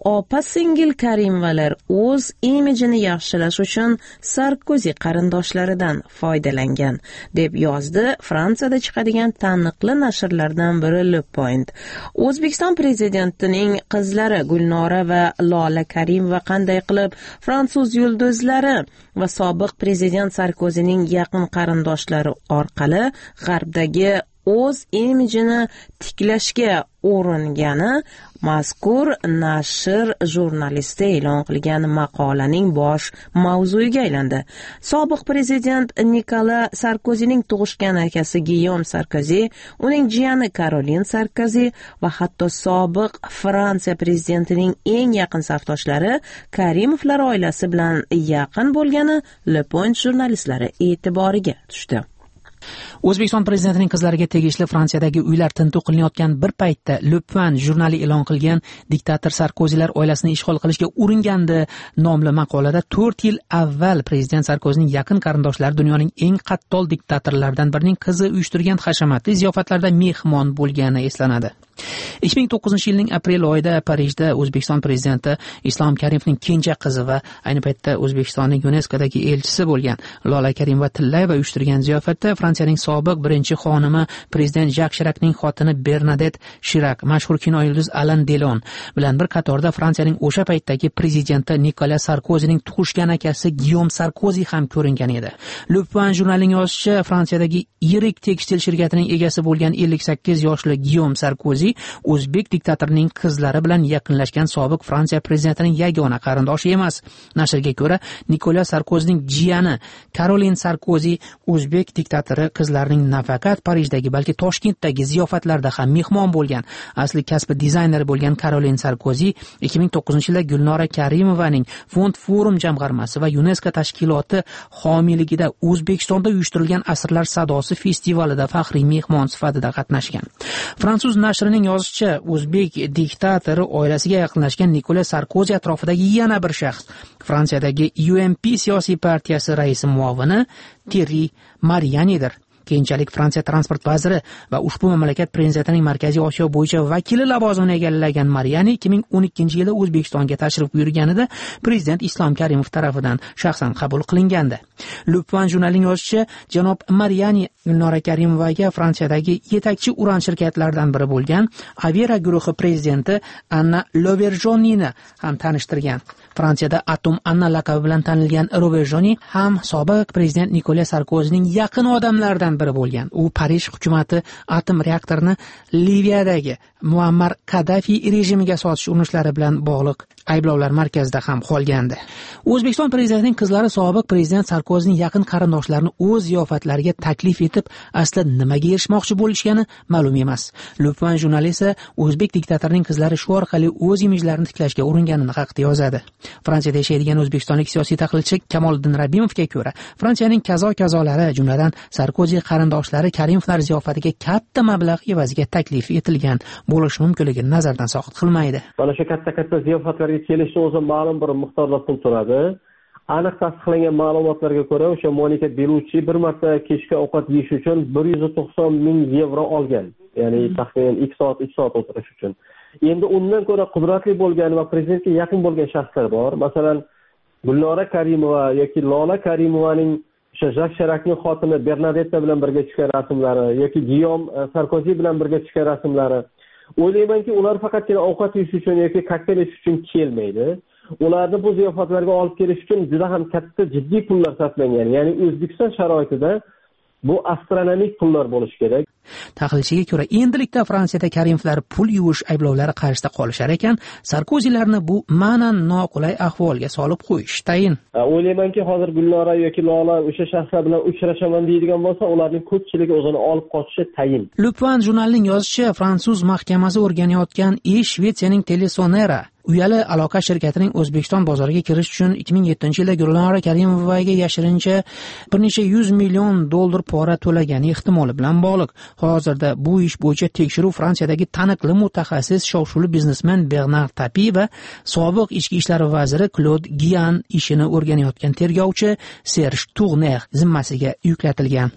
opa singil Karimovalar o'z imijini yaxshilash uchun Sarkozi qarindoshlaridan foydalangan, deb yozdi Fransiyada chiqadigan taniqli nashrlardan biri Le Point. O'zbekiston prezidentining qizlari Gulnora va Lola Karimova qanday qilib fransuz yulduzlari va sobiq prezident Sarkozining yaqin qarindoshlari orqali g'arbdagi o'z imijini tiklashga uringani mazkur nashr jurnalisti e'lon qilgan maqolaning bosh mavzuiga aylandi. Sobiq prezident Nikolas Sarkozining tug'ishgan akasi Giyom Sarkozi, uning jiyani Karolin Sarkozi va hatto sobiq Fransiya prezidentining eng yaqin safdoshlari Karimovlar oilasi bilan yaqin bo'lgani Le Point jurnalistlari e'tiboriga tushdi. O'zbekiston prezidentining qizlariga tegishli Fransiyadagi uylar tintuv qilinayotgan bir paytda Le Point jurnali e'lon qilgan diktator Sarkozilar oilasini ishg'ol qilishga uringandi nomli maqolada 4 yil avval prezident Sarkozining yaqin qarindoshlari dunyoning eng qattol diktatorlaridan birining qizi uyushtirgan hashamatli ziyofatlarda mehmon bo'lgani eslanadi. 2009-yilning aprel oyida Parijda O'zbekiston prezidenti Islom Karimovning kenja qizi va ayni paytda O'zbekistonning UNESCOdagi elchisi bo'lgan Lola Karimova Tillayeva uyushtirgan ziyofatda Fransiyaning sobiq birinchi xonimi prezident Jak Shirakning xotini Bernadette Shirak, mashhur kino yulduzi Alan Delon bilan bir qatorda Fransiyaning o'sha paytdagi prezidenti Nikolas Sarkozining tug'ishgan akasi Giyom Sarkozi ham ko'ringan edi. Le Point jurnalining yozishicha, Fransiyadagi yirik tekstil shirkatining egasi bo'lgan 58 yoshli Giyom Sarkozi o'zbek diktatorining qizlari bilan yaqinlashgan sobiq Fransiya prezidentining yagona qarindoshi emas. Nashrga ko'ra, Nikolas Sarkozining jiyani Karolin Sarkozi o'zbek diktatori qizlarining nafaqat Parijdagi, balki Toshkentdagi ziyofatlarda ham mehmon bo'lgan. Asli kasbi dizayner bo'lgan Karolin Sarkozi 2009-yilda Gulnora Karimovaning Fond Forum jamg'armasi va UNESCO tashkiloti homiyligida O'zbekistonda uyushtirilgan Asrlar sadosi festivalida faxriy mehmon sifatida qatnashgan. Fransuz nashrining yozishicha, o'zbek diktatori oilasiga yaqinlashgan Nikolas Sarkozi atrofidagi yana bir shaxs Fransiyadagi UMP siyosiy partiyasi raisi muovini Thierry Marianidir. Keyinchalik Fransiya transport vaziri va ushbu mamlakat prezidentining Markaziy Osiyo bo'yicha vakili lavozimini egallagan Mariani 2012-yilda O'zbekistonga tashrif buyurganida prezident Islom Karimov tomonidan shaxsan qabul qilingandi. Le Point jurnalining yozishicha, janob Mariani Gulnora Karimovaga Fransiyadagi yetakchi uran shirkatlaridan biri bo'lgan Avera guruhi prezidenti Anna Loverjonini ham tanishtirgan. Fransiyada Atom Anna laqabi bilan tanilgan Loverjoni ham sobiq prezident Nikolas Sarkozining yaqin odamlaridan biri bo'lgan. U Parij hukumati atom reaktorini Liviyadagi Muammar Kaddafi rejimiga sotish urinishlari bilan bog'liq ayblovlar markazida ham qolgandi. O'zbekiston prezidentining qizlari sobiq prezident Sarkozining yaqin qarindoshlarini o'z ziyofatlariga taklif etib, asli nimaga erishmoqchi bo'lishgani ma'lum emas. Le Point jurnali esa o'zbek diktatorining qizlari shu orqali o'z imijlarini tiklashga uringanini haqida yozadi. Fransiyada yashaydigan o'zbekistonlik siyosiy tahlilchi Kamoliddin Rabimovga ko'ra, Fransiyaning kazo-kazolari, jumladan Sarkozi qarindoshlari Karimovlar ziyofatiga katta mablag' evaziga taklif etilgan bo'lishi mumkinligini nazardan soqit qilmaydi. Mana shu katta ziyofatlarga kelishni o'zi ma'lum bir miqdorda pul turadi. Aniq tasdiqlangan ma'lumotlarga ko'ra, o'sha Monika Belucci bir marta kechki ovqat yeyish uchun 190 ming yevro olgan. Ya'ni taxminan 2 soat o'tirish uchun. Endi undan ko'ra qudratli bo'lgan va prezidentga yaqin bo'lgan shaxslar bor. Masalan, Gulnora Karimova yoki Lola Karimovaning o'sha Jak Shirakning xotini Bernadette bilan birga chiqqan rasmlari yoki Giyom Sarkozi bilan birga chiqqan rasmlari. O'ylaymanki, ular faqatgina ovqat yeyish uchun yoki kokteyl ichish uchun kelmaydi. Ularni bu ziyofatlarga olib kelish uchun juda ham katta jiddiy pullar sarflangan. Ya'ni O'zbekiston sharoitida bu astronomik pullar bo'lishi kerak. Tahlilchiga ko'ra, endilikda Fransiyada Karimovlar pul yuvish ayblovlari qarshida qolishar ekan, Sarkozilarni bu ma'nan noqulay ahvolga solib qo'yish tayin. O'ylaymanki, hozir Gulnora yoki Lola o'sha shaxslar bilan uchrashaman deydigan bo'lsa, ularning ko'pchiligi o'zini olib qochishi tayin. Le Point jurnalining yozishicha, fransuz mahkamasi o'rganayotgan ish Shvetsiyaning Telesonera uyali aloqa shirkatining O'zbekiston bozoriga kirish uchun 2007-yilda Gulnora Karimovaga yashirincha bir necha 100 million dollar pora to'lagani ehtimoli bilan bog'liq. Hozirda bu ish bo'yicha tekshiruv Fransiyadagi taniqli mutaxassis shov-shuvli biznesmen Bernard Tapie va sobiq ichki ishlar vaziri Claude Guyan ishini o'rganayotgan tergovchi Serge Tourner zimmasiga yuklatilgan.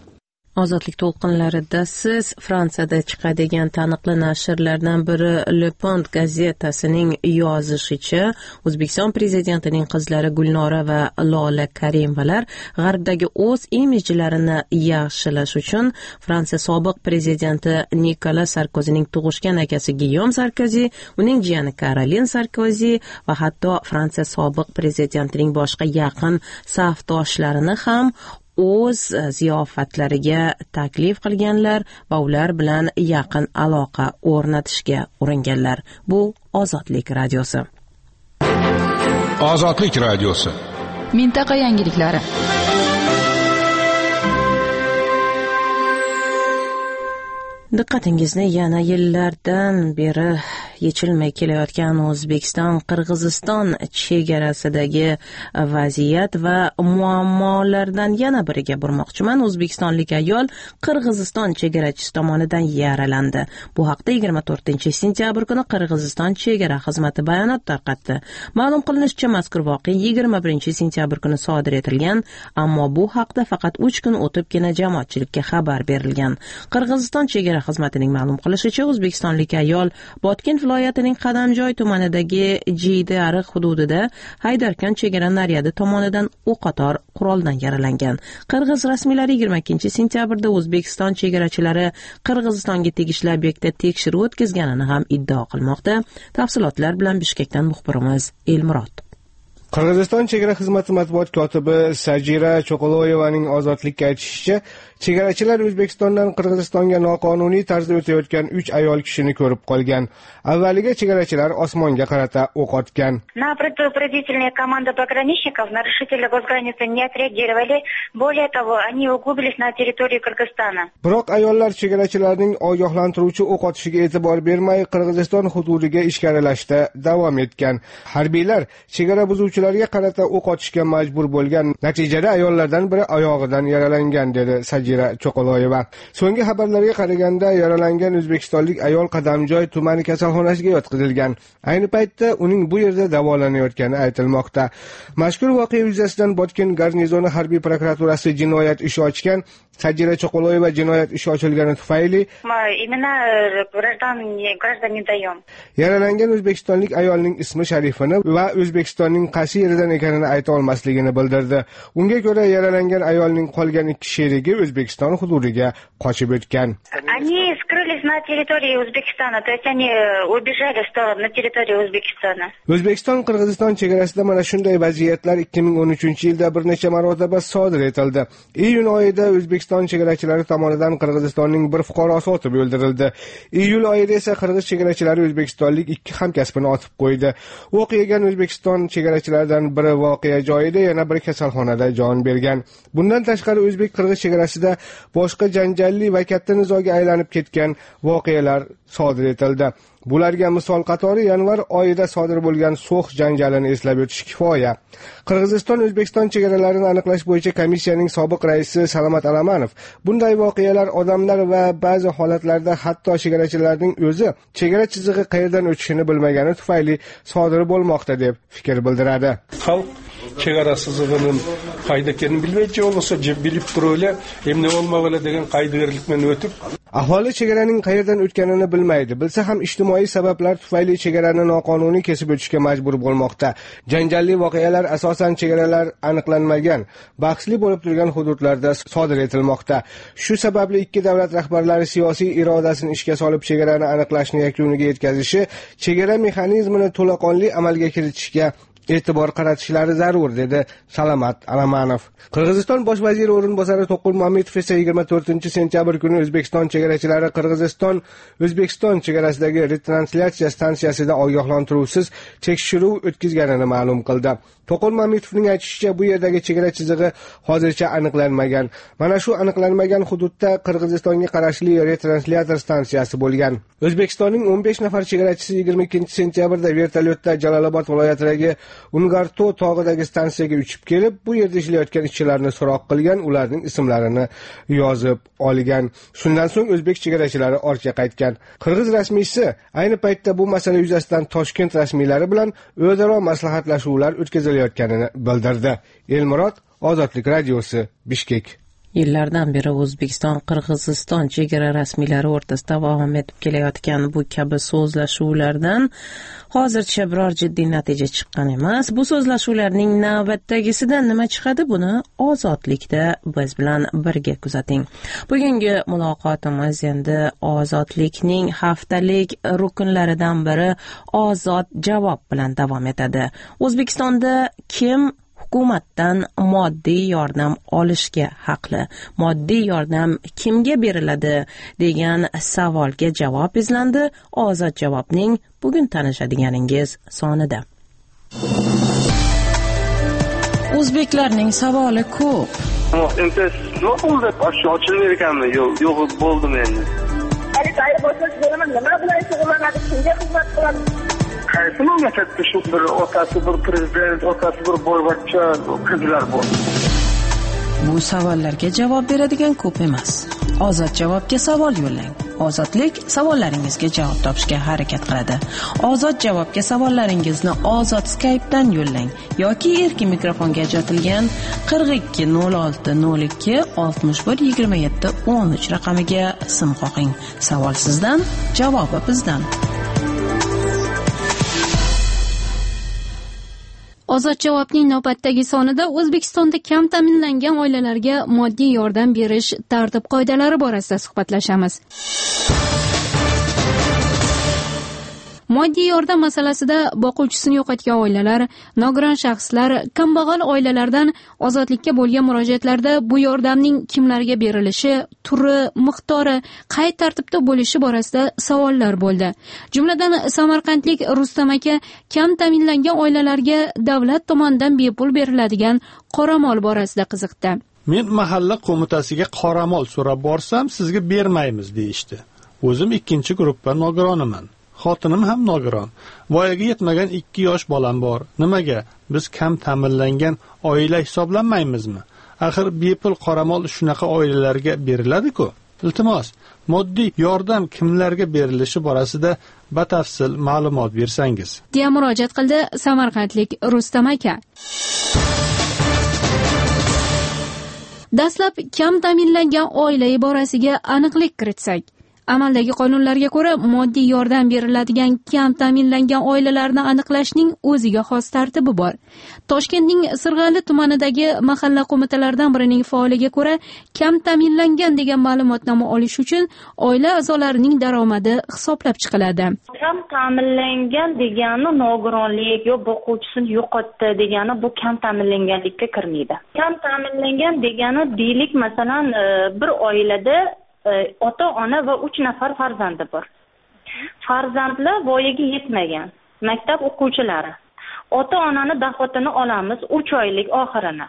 Ozodlik to'lqinlarida siz Fransiyada chiqadigan taniqli nashrlardan biri Le Monde gazetasining yozishicha, O'zbekiston prezidentining qizlari Gulnora va Lola Karimovalar G'arbdagi o'z imijlarini yaxshilash uchun Fransiya sobiq prezidenti Nikolas Sarkozining tug'ishgan akasi Giyom Sarkozi, uning jiyani Karolin Sarkozi va hatto Fransiya sobiq prezidentining boshqa yaqin safdoshlarini ham o'z ziyofatlariga taklif qilganlar va ular bilan yaqin aloqa o'rnatishga uringanlar. Bu Ozodlik radiosi. Ozodlik radiosi. Mintaqa yangiliklari. Diqqatingizni yana yillardan beri yechilmay kelayotgan O'zbekiston-Qirg'iziston chegarasidagi vaziyat va muammolardan yana biriga burmoqchiman. O'zbekistonlik ayol Qirg'iziston chegarachisi tomonidan yaralandi. Bu haqda 24-sentyabr kuni Qirg'iziston chegara xizmati bayonot tarqatdi. Ma'lum qilinishicha, mazkur voqea 21-sentyabr kuni sodir etilgan, ammo bu haqda faqat 3 kun o'tibgina jamoatchilikka xabar berilgan. Qirg'iziston chegara xizmatining ma'lum qilishicha, o'zbekistonlik ayol Botken viloyatining Qadamjoy tumanidagi Jiyda-Ariq hududida Haydarkon chegara naryadi tomonidan o'qotar quroldan yaralangan. Qirg'iz rasmiylari 22-sentyabrda O'zbekiston chegarachilari Qirg'izistonga tegishli obyektda tekshiruv o'tkazganini ham iddao qilmoqda. Tafsilotlar bilan Bishkekdan muxbirimiz Elmurod. Qirg'iziston chegara xizmati matbuot kotibi Sajira Cho'qoloyevaning Ozodlikka aytishicha, chegarachilar O'zbekistondan Qirg'izistonga noqonuniy tarzda o'tayotgan 3 ayol kishini ko'rib qolgan. Avvaliga chegarachilar osmonga qarata o'q otgan. На предупредительные команды пограничников нарушители госграницы не отреагировали. Более того, они углубились на территорию Кыргызстана. Biroq ayollar chegarachilarning ogohlantiruvchi o'q otishiga e'tibor bermay, Qirg'iziston hududiga ichkarilashda davom etgan. Harbiylar chegara buzuvchilarga qarata o'q otishga majbur bo'lgan. Natijada ayollardan biri oyog'idan yaralangan, dedi Sajira Cho'qoloyeva. So'nggi xabarlarga qaraganda, yaralangan o'zbekistonlik ayol Qadamjoy tumani kasalxonasiga yotqizilgan. Ayni paytda uning bu yerda davolanayotgani aytilmoqda. Mazkur voqea yuzasidan Botken garnizoni harbiy prokuraturasi jinoyat ishi ochgan. Sajira Cho'qoloyeva jinoyat ishi ochilgani tufayli Именно граждан не даем. Yaralangan o'zbekistonlik ayolning ismi sharifini va O'zbekistonning qaysi yeridan ekanini ayta olmasligini bildirdi. Unga ko'ra, yaralangan ayolning qolgan 2 sherigi O'zbekiston hududiga qochib o'tgan. Они скрылись на территории Узбекистана, то есть они убежали на территорию Узбекистана. O'zbekiston Qirg'iziston chegarasida mana shunday vaziyatlar 2013-yilda bir necha marotaba sodir etildi. Iyun oyida O'zbekiston chegarachilari tomonidan Qirg'izistonning bir fuqarosi otib o'ldirildi. Iyul oyida esa qirg'iz chegarachilari o'zbekistonlik 2 hamkasbini otib qo'ydi. O'q yegan O'zbekiston chegarachilaridan biri voqea joyida, yana biri kasalxonada jon bergan. Bundan tashqari o'zbek-qirg'iz chegarasida boshqa janjalli va katta nizoga aylanib ketgan voqealar sodir etildi. Bularga misol qatori yanvar oyida sodir bo'lgan So'x janjalini eslab o'tish kifoya. Qirg'iziston O'zbekiston chegaralarini aniqlash bo'yicha komissiyaning sobiq raisi Salamat Alamanov bunday voqealar odamlar va ba'zi holatlarda hatto chegarachilarning o'zi chegara chizig'i qayerdan o'tishini bilmagani tufayli sodir bo'lmoqda deb fikr bildiradi. Xalq chegara chizig'ining qayda ekanini bilmaychi bo'lsa, bilib turib, endi olmag'ala degan qoidalarlikdan o'tib aholi chegaraning qayerdan o'tganini bilmaydi. Bilsa ham ijtimoiy sabablar tufayli chegarani noqonuniy kesib o'tishga majbur bo'lmoqda. Janjalli voqealar asosan chegaralar aniqlanmagan, bahsli bo'lib turgan hududlarda sodir etilmoqda. Shu sababli ikki davlat rahbarlari siyosiy irodasini ishga solib chegarani aniqlashni yakuniga yetkazishi, chegara mexanizmini to'laqonli amalga kiritishga e'tibor qaratishlari zarur, dedi Salamat Alamanov. Qirg'iziston bosh vaziri o'rinbosari To'qul Mamedov esa 24-sentyabr kuni O'zbekiston chegarachilari Qirg'iziston-O'zbekiston chegarasidagi retranslyatsiya stansiyasida ogohlantiruvsiz tekshiruv o'tkazganini ma'lum qildi. To'qul Mamedovning aytishicha, bu yerdagi chegara chizig'i hozircha aniqlanmagan. Mana shu aniqlanmagan hududda Qirg'izistonga qarashli retranslyator stansiyasi bo'lgan. O'zbekistonning 15 nafar chegarachisi 22-sentyabrda vertolyotda Jalolobod viloyatidagi Ungarto tog'idagi stansiyaga uchib kelib, bu yerda ishlayotgan ishchilarni so'roq qilgan, ularning ismlarini yozib olgan. Shundan so'ng o'zbek chegarachilari ortga qaytgan. Qirg'iz rasmiysi ayni paytda bu masala yuzasidan Toshkent rasmiylari bilan o'zaro maslahatlashuvlar o'tkazilayotganini bildirdi. Elmurod, Ozodlik radiosi, Bishkek. Yillardan beri O'zbekiston-Qirg'iziston chegara rasmiylari o'rtasida davom etib kelayotgan bu kabi so'zlashuvlardan hozircha biror jiddiy natija chiqqan emas. Bu so'zlashuvlarning navbatdagisidan nima chiqadi, buni Ozodlikda biz bilan birga kuzating. Bugungi muloqotimiz endi Ozodlikning haftalik rukunlaridan biri Ozod javob bilan davom etadi. O'zbekistonda kim hukumatdan moddiy yordam olishga haqli? Moddiy yordam kimga beriladi degan savolga javob izlandi. Ozod javobning bugun tanishadiganingiz sonida. O'zbeklarning savoli ko'p. MTS nima bo'ldi? Ochilmaydi ekanmi? Yo'q, bo'ldimi endi. Ayri boshqa bo'laman, nima bilan shug'ullanadi, kimga xizmat qiladi? Qaysi mamlakatda shu bir otasi bir prezident, otasi bir boyvachcha qizlar bor? Bu savollarga javob beradigan ko'p emas. Ozod javobga savol yo'llang. Ozodlik savollaringizga javob topishga harakat qiladi. Ozod javobga savollaringizni Ozod Skype'dan yo'llang yoki erkin mikrofonga ajratilgan 42 06 02 61 27 13 raqamiga sim qo'ying. Savol sizdan, javobi bizdan. Ozod javobning navbatdagi sonida O'zbekistonda kam ta'minlangan oilalarga moddiy yordam berish tartib-qoidalari borasida suhbatlashamiz. Moddiy yordam masalasida boquvchisini yo'qotgan oilalar, nogiron shaxslar, kambag'al oilalardan ozodlikka bo'lgan murojaatlarda bu yordamning kimlarga berilishi, turi, miqdori, qay tartibda bo'lishi borasida savollar bo'ldi. Jumladan samarqandlik Rustam aka kam ta'minlangan oilalarga davlat tomonidan bepul beriladigan qoramol borasida qiziqdi. Men mahalla qo'mitasiga qoramol so'rab borsam, sizga bermaymiz deyishdi. O'zim 2-guruhda nogironiman. Xotinim ham nogiron. Voyaga yetmagan 2 yosh bolam bor. Nimaga? Biz kam ta'minlangan oila hisoblanmaymizmi? Axir bepul qoramol shunaqa oilalarga beriladi-ku. Iltimos, moddiy yordam kimlarga berilishi borasida batafsil ma'lumot bersangiz. deya murojaat qildi samarqandlik Rustam aka. Dastlab kam ta'minlangan oila iborasiga aniqlik kiritsak, amaldagi qonunlarga ko'ra moddiy yordam beriladigan kam ta'minlangan oilalarni aniqlashning o'ziga xos tartibi bor. Toshkentning Sirg'ali tumanidagi mahalla qo'mitalaridan birining faoliga ko'ra, kam ta'minlangan degan ma'lumotnoma olish uchun oila a'zolarining daromadi hisoblab chiqiladi. Kam ta'minlangan degani nogironlik yo boquvchisini yo'qotdi degani bu kam ta'minlanganlikka kirmaydi. Kam ta'minlangan degani deylik, masalan, bir oilada ota-ona va 3 nafar farzandi bor. Farzandlar voyaga yetmagan, maktab o'quvchilari. Ota-onani dohodini olamiz 3 oylik oxirini.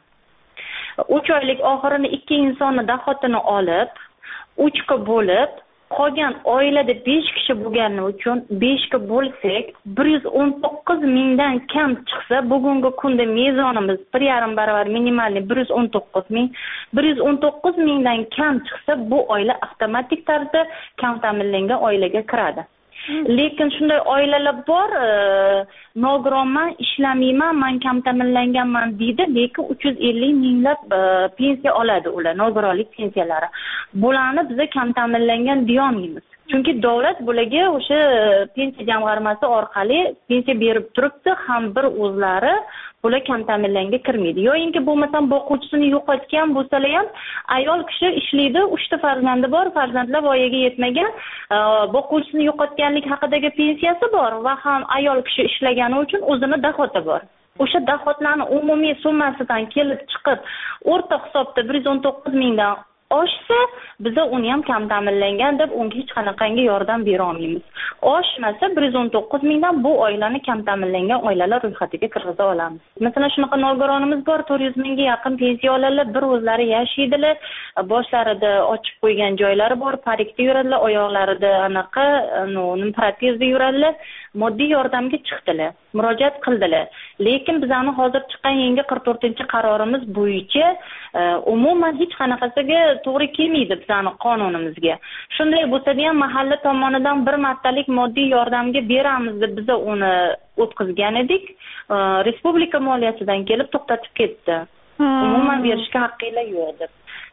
3 oylik oxirini 2 insonni dohodini olib, 3 ga bo'lib, qolgan oilada 5 kishi bo'lgani uchun 5 ga bo'lsak, 119 mingdan kam chiqsa, bugungi kunda mezonimiz 1,5 barobar minimalni 119 ming. 119 mingdan kam chiqsa, bu oila avtomatik tarzda kam ta'minlangan oilaga kiradi. Lekin shunday oilalar bor, nogironman, ishlamayman, men kam ta'minlanganman deydi, lekin 350 minglab pensiya oladi ular, nogironlik pensiyalari. Bularni biz kam ta'minlangan deya olmaymiz. Chunki davlat bularga o'sha pensiya jamg'armasi orqali pensiya berib turibdi, ham bir o'zlari bular kam ta'minlanga kirmaydi. Yo'inki bo'lmasam boquvchisini yo'qotgan bo'lsalar ham ayol kishi ishlaydi, 3 ta farzandi bor, farzandlar voyaga yetmagan, boquvchisini yo'qotganlik haqidagi pensiyasi bor va ham ayol kishi ishlagani uchun o'zini dohodi bor. O'sha dohodlarning umumiy summasidan kelib chiqib, o'rta hisobda 119 mingdan oshsa, biza uni ham kam ta'minlangan deb unga hech qanaqangi yordam bera olmaymiz. Oshmasa 119 mingdan bu oilani kam ta'minlangan oilalar ro'yxatiga kirgiza olamiz. Masalan, shunaqa nogironimiz bor, 400 mingga yaqin pensiya oladilar, bir o'zlari yashaydilar, boshlarida ochib qo'ygan joylari bor, parikda yuradilar, oyoqlarida anaqa, protezda yuradilar. Moddiy yordamga chiqdilar, murojaat qildilar. Lekin bizning hozir chiqqan yangi 44-qarorimiz bo'yicha umuman hech qanaqasiga to'g'ri kelmaydi bizning qonunimizga. Shunday bo'lsa-da ham mahalla tomonidan bir martalik moddiy yordamga beramiz deb biz uni o'tkazgan edik. Respublika moliyasidan kelib to'xtatib ketdi. Umuman berishga haqqinglar yo'q deb.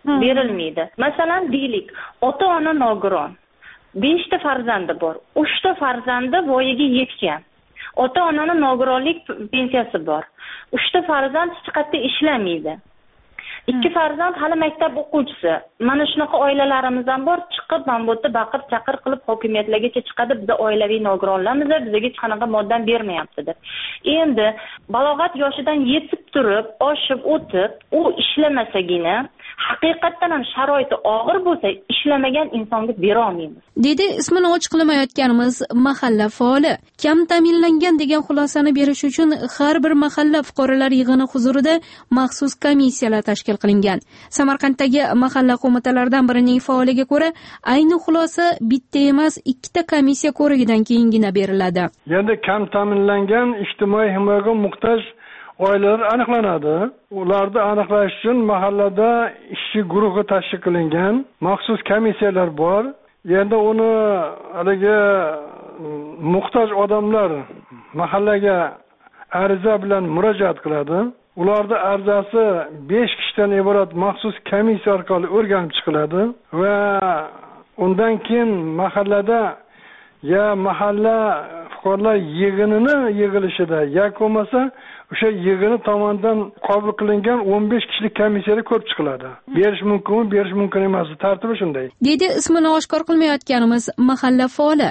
berilmaydi. Masalan, deylik, ota-ona nogiron. 5 ta farzandi bor. 3 ta farzandi voyaga yetgan. Ota-onani nogironlik pensiyasi bor. 3 ta farzand hech qayerda ishlamaydi. 2 farzand hali maktab o'quvchisi. Mana shunaqa oilalarimiz ham bor. Chiqib, mana bu yerda baqir-chaqir qilib hokimiyatlargacha chiqadi. Biz oilaviy nogironlarmiz, bizga hech qanaqa moddan bermayapti deb. Endi balog'at yoshidan yetib turib, oshib o'tib, u ishlamasagina, haqiqatdan ham sharoiti og'ir bo'lsa, ishlamagan insonga bera olmaymiz. Dedi ismini ochiqlamayotganimiz mahalla faoli. Kam ta'minlangan degan xulosani berish uchun har bir mahalla fuqarolar yig'ini huzurida maxsus komissiyalar tashkil qilingan. Samarqanddagi mahalla qo'mitalaridan birining faoliga ko'ra, ayni xulosa bitta emas, 2 ta komissiya ko'rigidan keyingina beriladi. Endi kam ta'minlangan ijtimoiy himoyaga muhtoj oilalar aniqlanadi. Ularni aniqlash uchun mahallada ishchi guruhi tashkil qilingan, maxsus komissiyalar bor. Endi uni haligi muhtoj odamlar mahallaga ariza bilan murojaat qiladi. Ularning arizasi 5 kishidan iborat maxsus komissiya orqali o'rganib chiqiladi va undan keyin mahallada ya mahalla fuqarolar yig'ilishida yoki bo'lmasa o'sha yig'ini tomonidan qabul qilingan 15 kishilik komissiyada ko'rib chiqiladi. Berish mumkinmi, berish mumkin emas, tartibi shunday. Dedi ismini oshkor qilmayotganimiz mahalla faoli.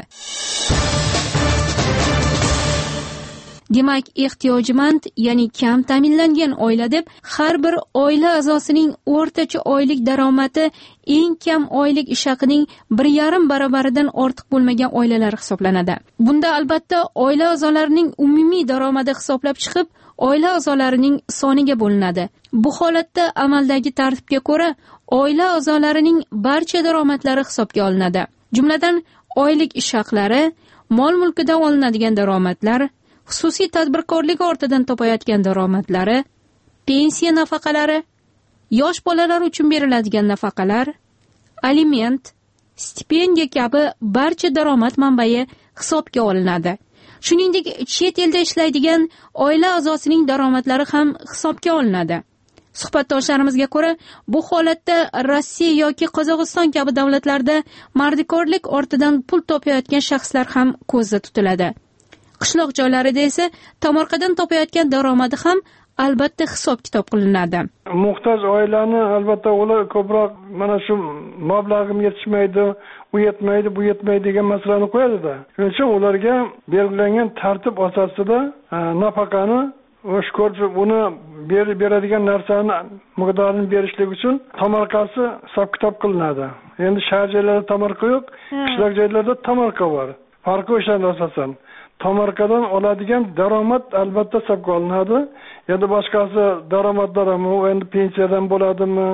Demak, ehtiyojmand, ya'ni kam ta'minlangan oila deb har bir oila a'zosining o'rtacha oylik daromadi eng kam oylik ish haqining 1,5 barobaridan ortiq bo'lmagan oilalar hisoblanadi. Bunda albatta oila a'zolarining umumiy daromadi hisoblab chiqib, oila a'zolarining soniga bo'linadi. Bu holatda amaldagi tartibga ko'ra oila a'zolarining barcha daromadlari hisobga olinadi. Jumladan, oylik ish haqlari, mol-mulkidan olinadigan daromadlar, xususiy tadbirkorlik ortidan topayotgan daromadlari, pensiya nafaqalari, yosh bolalar uchun beriladigan nafaqalar, aliment, stipendiya kabi barcha daromad manbai hisobga olinadi. Shuningdek, chet elda ishlaydigan oila a'zosining daromadlari ham hisobga olinadi. Suhbatdoshlarimizga ko'ra, bu holatda Rossiya yoki Qozog'iston kabi davlatlarda mardikorlik ortidan pul topayotgan shaxslar ham ko'zda tutiladi. Qishloq joylarida esa tomorqadan topayotgan daromadi ham albatta hisob-kitob qilinadi. Muhtoj oilani albatta ular ko'proq mana shu mablag'im yetishmaydi, u yetmaydi, bu yetmaydi degan masalani qo'yadi-da. Shuning uchun ularga belgilangan tartib asosida nafaqani o'sh ko'rib uni beradigan narsani miqdorini berishlik uchun tomorqasi hisob-kitob qilinadi. Endi shahar joylarda tomorqa yo'q, qishloq joylarda tomorqa bor. Farqi o'shanda asosan. Tomorqadan oladigan daromad albatta hisobga olinadi. Endi boshqasi daromadlarmi, u endi pensiyadan bo'ladimi,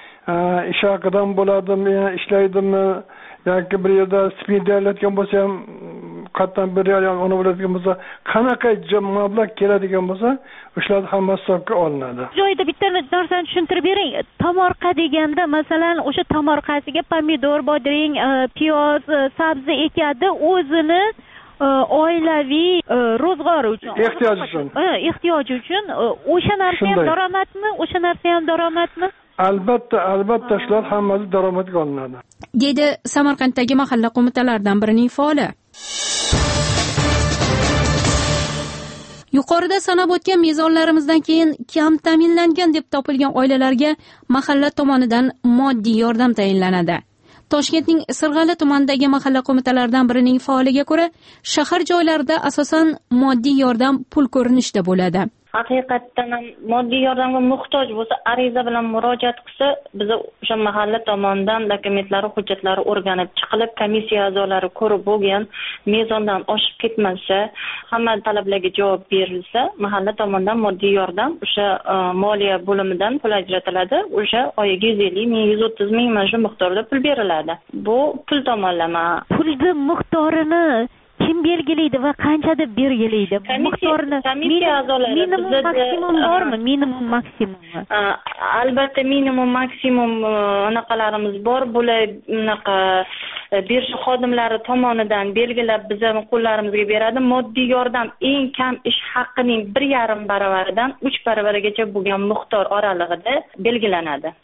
ish haqidan bo'ladimi, ishlaydimi, yoki bir yerda stipendiya olayotgan bo'lsa ham qatdan bir yer ona bo'ladigan bo'lsa, qanaqa mablag' keladigan bo'lsa, o'shalar hammasi hisobga olinadi. Joyda bitta narsani tushuntirib bering. Tomorqa deganda, masalan, o'sha tomorqasiga pomidor, bodring, piyoz, sabzi ekadi, o'zini oilaviy ro'zg'ori uchun, ehtiyoji uchun o'sha narsa ham daromadmi? O'sha narsa ham daromadmi? Albatta shular hammasi daromadga olinadi. Dedi Samarqanddagi mahalla qo'mitalaridan birining faoli. Yuqorida sanab o'tgan mezonlarimizdan keyin kam ta'minlangan deb topilgan oilalarga mahalla tomonidan moddiy yordam tayinlanadi. Toshkentning Sirg'ali tumanidagi mahalla qo'mitalaridan birining faoliga ko'ra, shahar joylarida asosan moddiy yordam pul ko'rinishida bo'ladi. Haqiqatdan ham moddiy yordamga muhtoj bo'lsa, ariza bilan murojaat qilsa, biz o'sha mahalla tomonidan dokumentlari, hujjatlari o'rganib chiqilib, komissiya a'zolari ko'rib bo'lgan, mezondan oshib ketmasa, hamma talablarga javob berilsa, mahalla tomonidan moddiy yordam o'sha moliya bo'limidan pul ajratiladi. O'sha oyiga 150 ming, 130 ming mana shu miqdorda pul beriladi. Bu pul tomonlama. Pulni miqdorini kim belgilaydi va qancha deb belgilaydi? Miqdorini komissiya a'zolari minimum maksimum bormi? Minimum maksimummi? Albatta minimum maksimum anaqalarimiz bor. Bular unaqa birish xodimlari tomonidan belgilab bizning qo'llarimizga beradi. Moddiy yordam eng kam ish haqining 1,5 baravaridan 3 baravarigacha bo'lgan miqdor oralig'ida belgilanadi.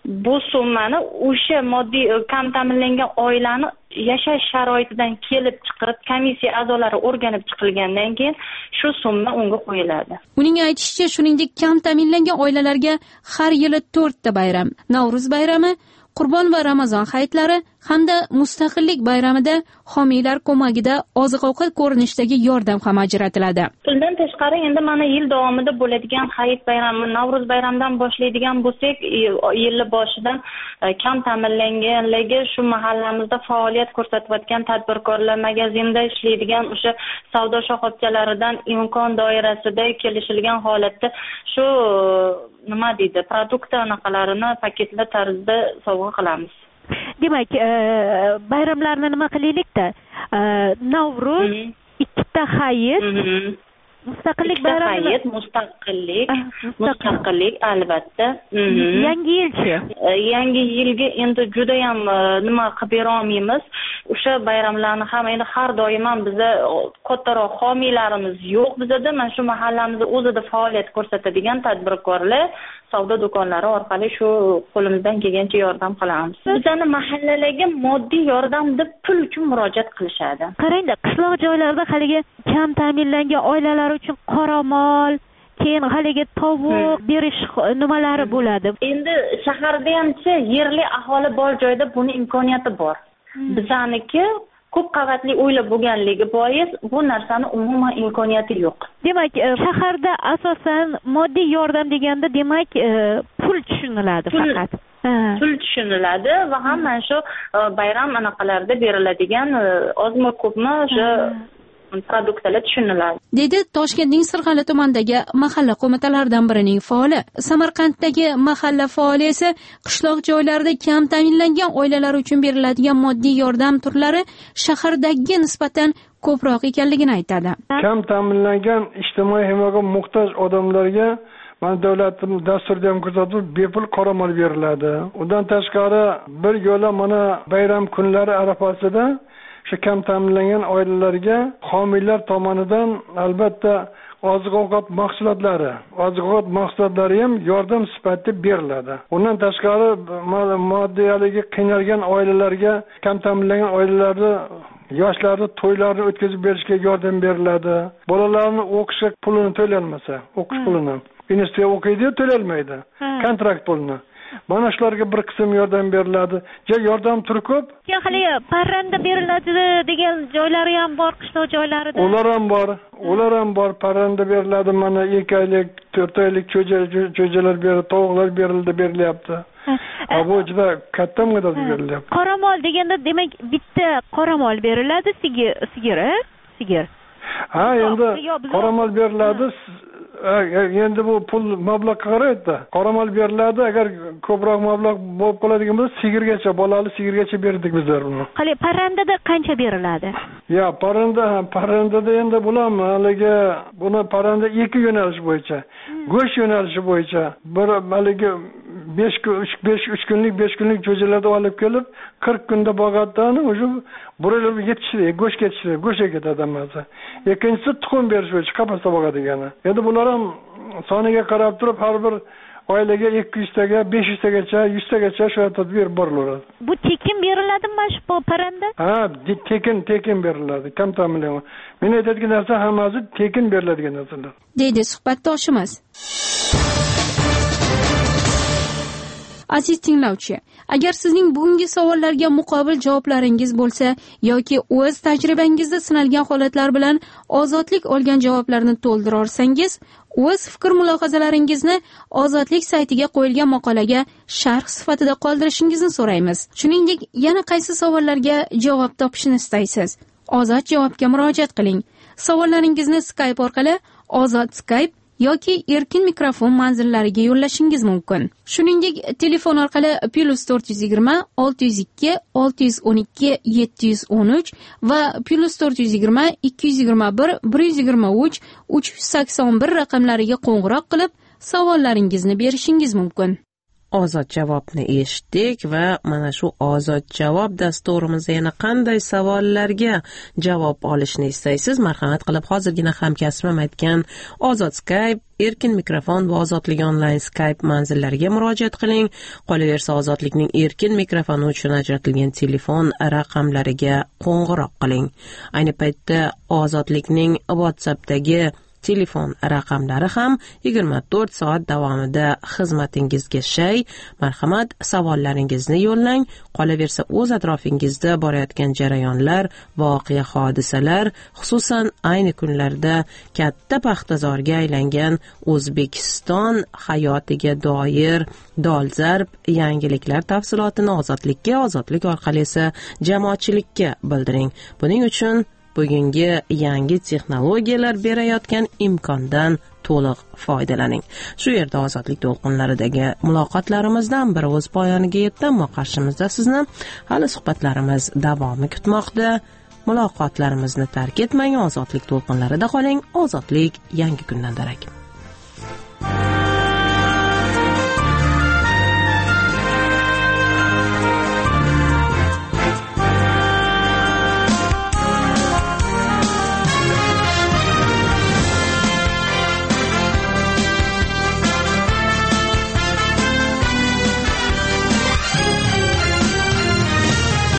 bu summani o'sha moddiy kam ta'minlangan oilani yashash sharoitidan kelib chiqib komissiya a'zolari o'rganib chiqilgandan keyin shu summa unga qo'yiladi. Uning aytishicha, shuningdek kam ta'minlangan oilalarga har yili 4 ta bayram, Navro'z bayrami, Qurbon va Ramazon hayitlari hamda Mustaqillik bayramida homiylar ko'magida oziq-ovqat ko'rinishidagi yordam ham ajratiladi. Bundan tashqari endi mana yil davomida bo'ladigan hayit bayrami, Navro'z bayramidan boshlaydigan bo'lsak, yil boshidan kam ta'minlanganlarga shu mahallamizda faoliyat ko'rsatayotgan tadbirkorlar, magazinda ishlaydigan o'sha savdo shoxobchalaridan imkon doirasida kelishilgan holatda shu nima deydi, produkt anaqalarini paketli tarzda sovg'a qilamiz. Demak, bayramlarni nima qilaylik-da? Navro'z, ikkita hayit, Mustaqillik bayrami, mustaqillik albatta. Yangi yilchi. Yangi yilga endi juda ham nima qilib bera olmaymiz. O'sha bayramlarni ham endi har doim ham bizda kattaroq homiylarimiz yo'q bizda. Mana shu mahallamizda o'zida faoliyat ko'rsatadigan tadbirkorlar savdo do'konlari orqali shu qo'limizdan kelgancha yordam qilamiz. Bizning mahallalarga moddiy yordam deb pul uchun murojaat qilishadi. Qarangda, qishloq joylarda haligi kam ta'minlangan oilalar uchun qoramol, keyin haligi tovuq berish nimalari bo'ladi. Endi shaharda hamcha yerli aholi bor joyda buni imkoniyati bor. Bizaniki ko'p qavatli uylar bo'lganligi bois bu narsani umuman imkoniyati yo'q. Demak, shaharda asosan moddiy yordam deganda demak pul tushuniladi faqat. Pul tushuniladi va ham mana shu bayram anaqalarda beriladigan ozmi ko'pmi o'sha produktlar tushuniladi. Dedi Toshkentning Sirg'ali tumanidagi mahalla qo'mitalaridan birining faoli. Samarqanddagi mahalla faoli esa qishloq joylarida kam ta'minlangan oilalar uchun beriladigan moddiy yordam turlari shahardagiga nisbatan ko'proq ekanligini aytadi. Kam ta'minlangan ijtimoiy himoyaga muhtoj odamlarga mana davlatim dasturda ham ko'rsatib bepul qoramol beriladi. Undan tashqari bir yo'la mana bayram kunlari arafasida shu kam ta'minlangan oilalarga homiylar tomonidan albatta oziq-ovqat mahsulotlari ham yordam sifatida beriladi. Undan tashqari moddiyaligi qiynalgan oilalarga, kam ta'minlangan oilalarni yoshlarni to'ylarni o'tkazib berishga yordam beriladi. Bolalarni o'qishga pulini to'layolmasa, o'qish pulini institutga o'qiydi, to'layolmaydi. Kontrakt pulini. Mana shularga bir qism yordam beriladi. Yordam turi ko'p. Hali parranda beriladi degan joylari ham bor, qishloq joylarida. Ular ham bor. Parranda beriladi. Mana 2 oylik, 4 oylik cho'jalar berildi, tovuqlar berilyapti. Bu juda katta miqdorda berilyapti. Qoramol deganda demak bitta qoramol beriladi, sigir. Ha, endi qoramol beriladi. Endi bu pul mablag' qaraydi. Qoramol beriladi, agar ko'proq mablag' bo'lib qoladigan bo'lsa, sigirgacha, bolali sigirgacha berdik bizlar uni. Hali parrandada qancha beriladi? Parrandada endi bularmi, haligi buni parranda 2 yo'nalish bo'yicha, go'sht yo'nalishi bo'yicha, bir haligi 5 kunlik cho'jalarda olib kelib 40 kunda boqadidan o'sha buralar yetishdi, go'sht ketishdi, go'shtga ketadi hammasi. Ikkinchisi tuxum berish bo'yicha qafasda boqadigani. Endi bular ham soniga qarab turib har bir oilaga 200 taga, 500 tagacha, 100 tagacha shu tadbir boriladi. Bu tekin beriladimi shu parranda? Ha, tekin beriladi. Kam ta'minlangan. Men aytadigan narsa hammasi tekin beriladigan narsalar. Deydi suhbatdoshimiz. Aziz tinglovchi, agar sizning bugungi savollarga muqobil javoblaringiz bo'lsa yoki o'z tajribangizda sinalgan holatlar bilan ozodlik olgan javoblarni to'ldira olsangiz, o'z fikr mulohazalaringizni Ozodlik saytiga qo'yilgan maqolaga sharh sifatida qoldirishingizni so'raymiz. Shuningdek, yana qaysi savollarga javob topishni istaysiz? Ozod javobga murojaat qiling. Savollaringizni Skype orqali Ozod Skype yoki erkin mikrofon manzillariga yo'llashingiz mumkin. Shuningdek, telefon orqali +420 602 612 713 va +420 221 123 381 raqamlariga qo'ng'iroq qilib savollaringizni berishingiz mumkin. ozod javobni eshitdik va mana shu ozod javob dasturimizda yana qanday savollarga javob olishni istaysiz? Marhamat qilib hozirgina hamkasbim aytgan ozod Skype, erkin mikrofon va ozodlik onlayn Skype manzillariga murojaat qiling. Qolaversa ozodlikning erkin mikrofoni uchun ajratilgan telefon raqamlariga qo'ng'iroq qiling. Ayni paytda ozodlikning WhatsAppdagi telefon raqamlari ham 24 soat davomida xizmatingizga shay. Marhamat, savollaringizni yo'llang. Qolaversa o'z atrofingizda borayotgan jarayonlar, voqea, hodisalar, xususan ayni kunlarda katta paxtazorga aylangan O'zbekiston hayotiga doir dolzarb yangiliklar tafsilotini ozodlikka, ozodlik orqali esa jamoatchilikka bildiring. Buning uchun bugungi yangi texnologiyalar berayotgan imkondan to'liq foydalaning. Shu yerda ozodlik to'lqinlaridagi muloqotlarimizdan biri o'z poyoniga yetdi, ammo qarshimizda sizni hali suhbatlarimiz davomi kutmoqda. Muloqotlarimizni tark etmang, ozodlik to'lqinlarida qoling. Ozodlik yangi kundan darak.